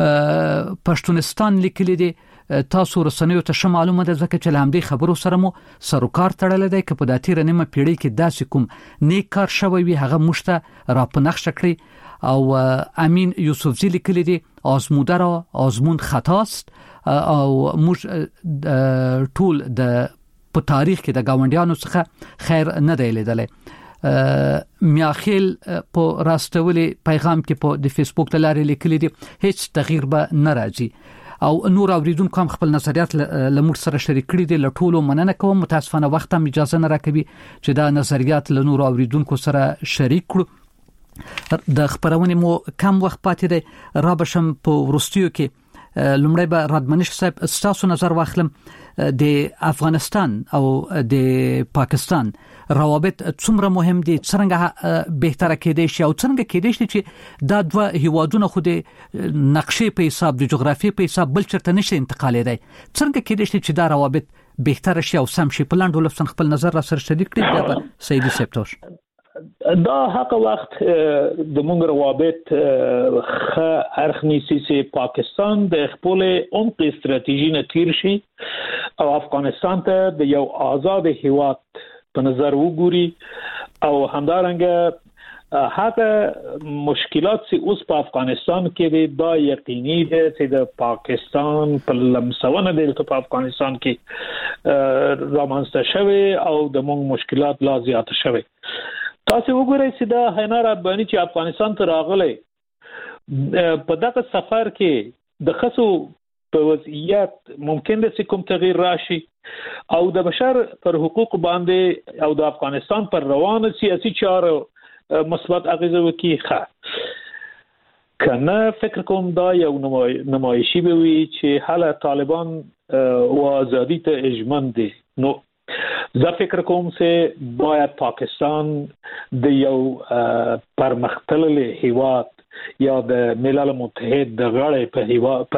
پښتونستان لیکلي دي تاسو رسنیو ته معلومه ده ځکه چې لامدي خبرو سره مو سروکار تړل دی که په داتیره نیمه پیړۍ کې داسې کوم نیک کار شوی وي هغه مشته را پنخښ کړی. او امین یوسفزی لیکلی دی آزموده را آزمون خطاست او موږ ټول د په تاریخ کې د گاونډیانو څخه خیر نه دی لیدلی. میاخیل په راستولي پیغام کې په د فیسبوک تلاري لیکلی دی هیڅ تغییر به نه راځي. او نور اوریدونکو هم خپل نظریات لمر سره شریک کړي دي. لټولو مننه کوم. متاسفانه وخت هم اجازه نه راکوي چې دا نظریات له نور اوریدونکو سره شریک کړو. د خبرونه مو کم وخت پاتې دی. را بشم په ورستیو کې لومړی به رادمنش صاحب تاسو نظر واخلم د افغانستان او د پاکستان روابط څومره مهم دي څنګه بهتره کېدای شي او څنګه کېدای شي چې دا دوه هیوادونه خو د نقشې په حساب د جغرافیې په حساب بل چرته نشي انتقالېدای څنګه کېدای شي چې دا روابط بهتره شي او سم شي. په لاندې ولفسن خپل نظر را سره شریک کړئ دا به سیدی سپتور. دا حق وخت د مونږ روابط خ ارخنیسی سي پاکستان د خپل عمق استراتیژي نه تیر شي او افغانستان ته د یو آزاد هیواد په نظر وګوري او همدارنګه هغه مشکلات چې اوس په افغانستان کې دا یقیني ده چې د پاکستان په لمسونه د افغانستان کې رامنځته شوی او د مونږ مشکلات لا زیات شوی. تاسو وګورئ چې دا حنار افغاني چې افغانستان ته راغلی په دغه سفر کې د خصو په وضعیت ممکن ده چې کوم تغییر راشي او د بشر پر حقوق باندې او د افغانستان پر روان سیاسي چارو مثبت اغیزه وکړي. کنه فکر کوم دا یو نمایشي به وي چې حالا طالبان او ازادي ته اجمن دي. نو زه فکر کوم چې باید پاکستان د یو پرمختللي هیواد یا د ملل متحد د غړي په هیواد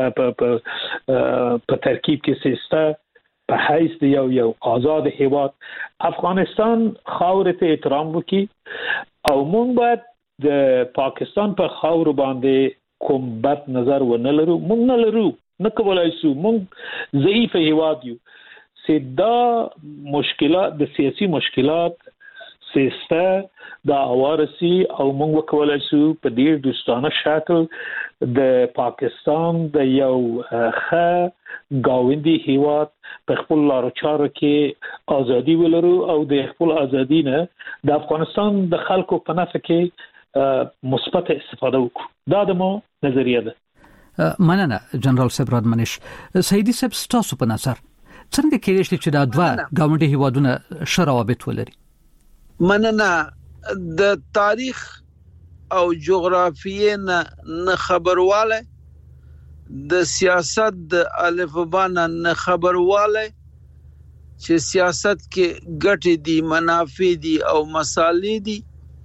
په ترکیب کې سیسته په حیث د یو آزاد هیواد افغانستان خاور ته احترام وکړي او موږ باید د پاکستان په خاور باندې کوم بد نظر ونه لرو. موږ نه لرو نه کولای شو. موږ ضعیف هیواد یو. دا مشکلات د سیاسي مشکلات سیسته د اوارسي او موږ وکولای شو په ډیر دوستانه شکل د پاکستان د یو گاوندی هیواد په خپل لارو چارو کې ازادي ولرو او د خپل ازادي نه د افغانستان د خلکو په نفع کې مثبت استفاده وکړو. دا د مو نظریه ده. مننه جنرال صاحب رادمنش. سیدی صاحب تاسو په نظر څنګه کېدای شي چې دا دوه ګاونډي هیوادونه ښه روابط ولري؟ مننه. د تاریخ او جغرافیې نه خبرواله د سیاست د الفبانا نه خبرواله چې سیاست کې ګټې دي منافع دي او مصالح دي.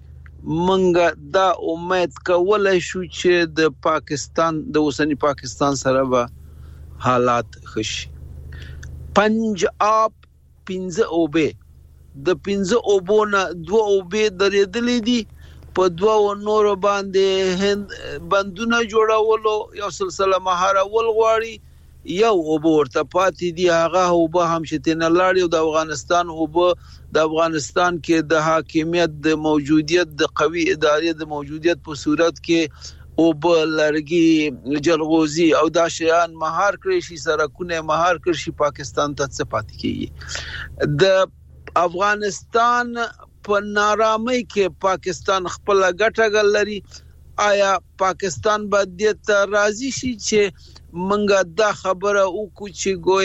منګه دا امید کولای شو چې د پاکستان د اوسنی پاکستان سره به حالات خشي. پنجاب 15 اوبه د 15 اوبونه 2 اوبه درېدلې دي په 2 نور باندې هند بندونه جوړولو یو سلسله مهارول غواړي یو اوبه ورته پاتې دي هغه اوبه هم شتنه لاړ د افغانستان اوبه د افغانستان کې د حاکمیت د موجودیت د قوي ادارې د موجودیت په صورت کې او بلرګي جلغوزي او دا شیان مهار کړی شي سرکونه مهار کړی شي پاکستان ته څه پاتې کیږي. د افغانستان په نارامۍ کې پاکستان خپل ګټه لري. آیا پاکستان باید ته راضي شي چې منګه دا خبره وکړو چې گویا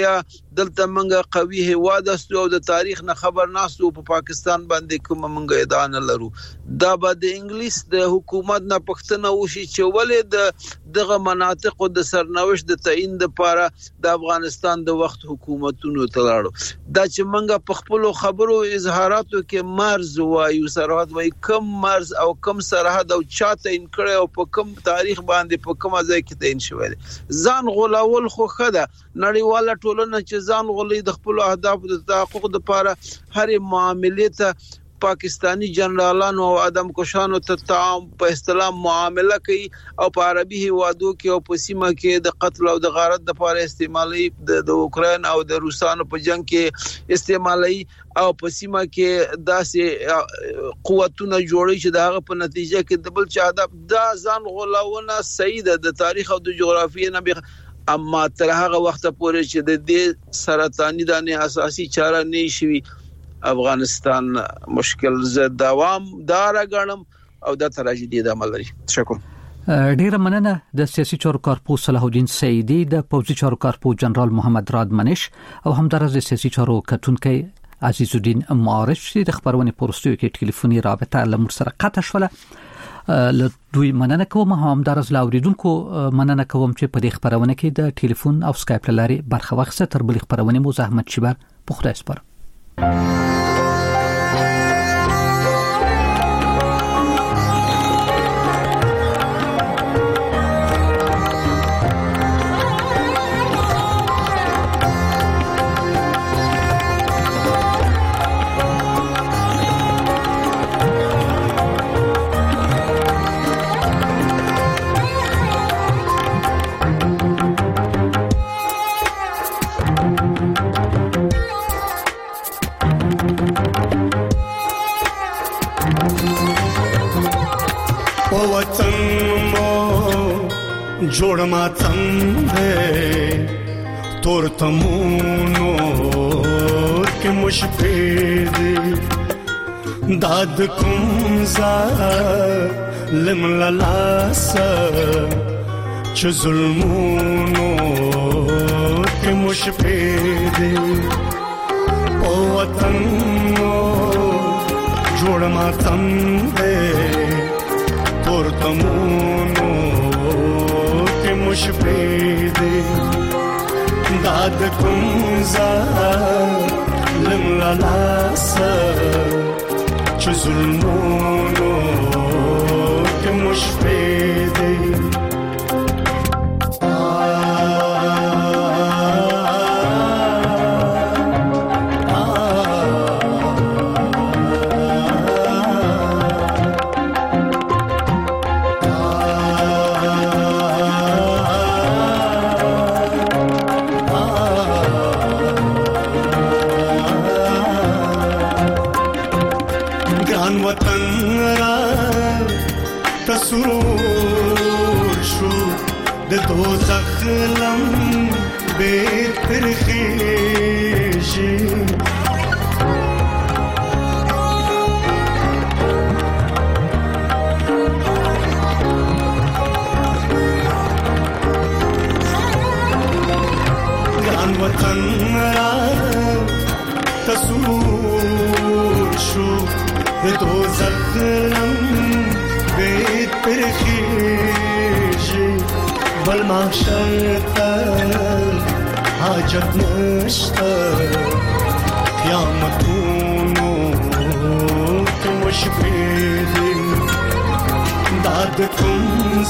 دلته منګه قوي هواد است او د تاریخ نه خبر ناسو په پاکستان باندې کوم منګه ادان لرو دا به د انګلیس د حکومت نه پښتنه وشي چې ولې دغه مناطق د سرنوشت د تعین لپاره د افغانستان د وخت حکومتونو تلاړو دا چې منګه په خپل خبرو اظهاراتو کې مرز وایو سرحد وای کم مرز او کم سرحد او چاته ان کړي او په کم تاریخ باندې په کومه ځای کې تعین شوی ځان غلاول خو خده نړیواله ټولنه چې ځان غلي د خپل اهداف د تحقق لپاره هر معاملې ته پاکستانی جنرالانو او ادم کوشانو ته په اصطلاح معامله کوي او په عربي هوادو کې او په سیمه کې د قتل او د غارت لپاره استعمالي د اوکرين او د روسانو په جنگ کې استعمالي او په سیمه کې داسې قوتونه جوړي چې دغه په نتیجه کې د بل چا د ځان غلاونه سید د تاریخ او د جغرافیې نه اما تر هغه وخت پورې چې د دې سرطاني دانه اساسي چاره نه شي افغانستان مشکل زه دوام دار غنم او د تراژیدي د عمل لري شکر ډیره مننه د سیاسي چارو کارپو صلاح الدین سیدی د پوځي چارو کارپو جنرال محمد راد منش او همدارس د سیاسي چارو کتونکي عزیز الدین معارف چې د خبرونه پروستیو کې ټلیفوني رابطه لمر سره قطع شوله له دوی مننه کوم همدارس لاوریدونکو مننه کوم چې په دې خبرونه کې د ټلیفون او سکایپ لاري برخه واخیسته تر بل خبرونه مو زحمت شبر په خدای سپارم جوړ ما څنګه تور تمونو کې مشفید داد کوم ظالم لاس چې ظلمونو کې مشفید او وطن جوړ ما څنګه تور تمونو مشفید داد کوم ظالم لاس چې ظلمونو کې مشفید زخلم بهتر خیشی گران وطن را تصور شو دو زخلم بهتر خیشی بل محشر حاجت نشتا قیامتونو که مشبیدی داد کن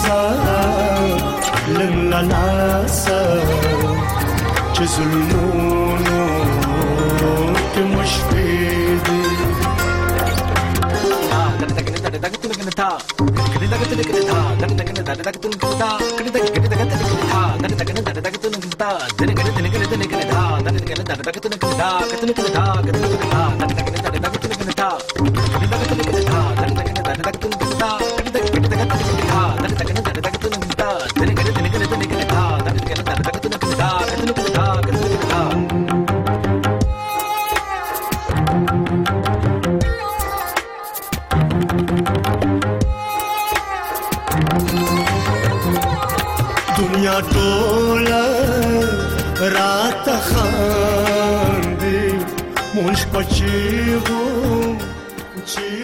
ظالم لناسا چه ظلمونو که مشبیدی دنیا ټوله رات خان مونږ پچېږو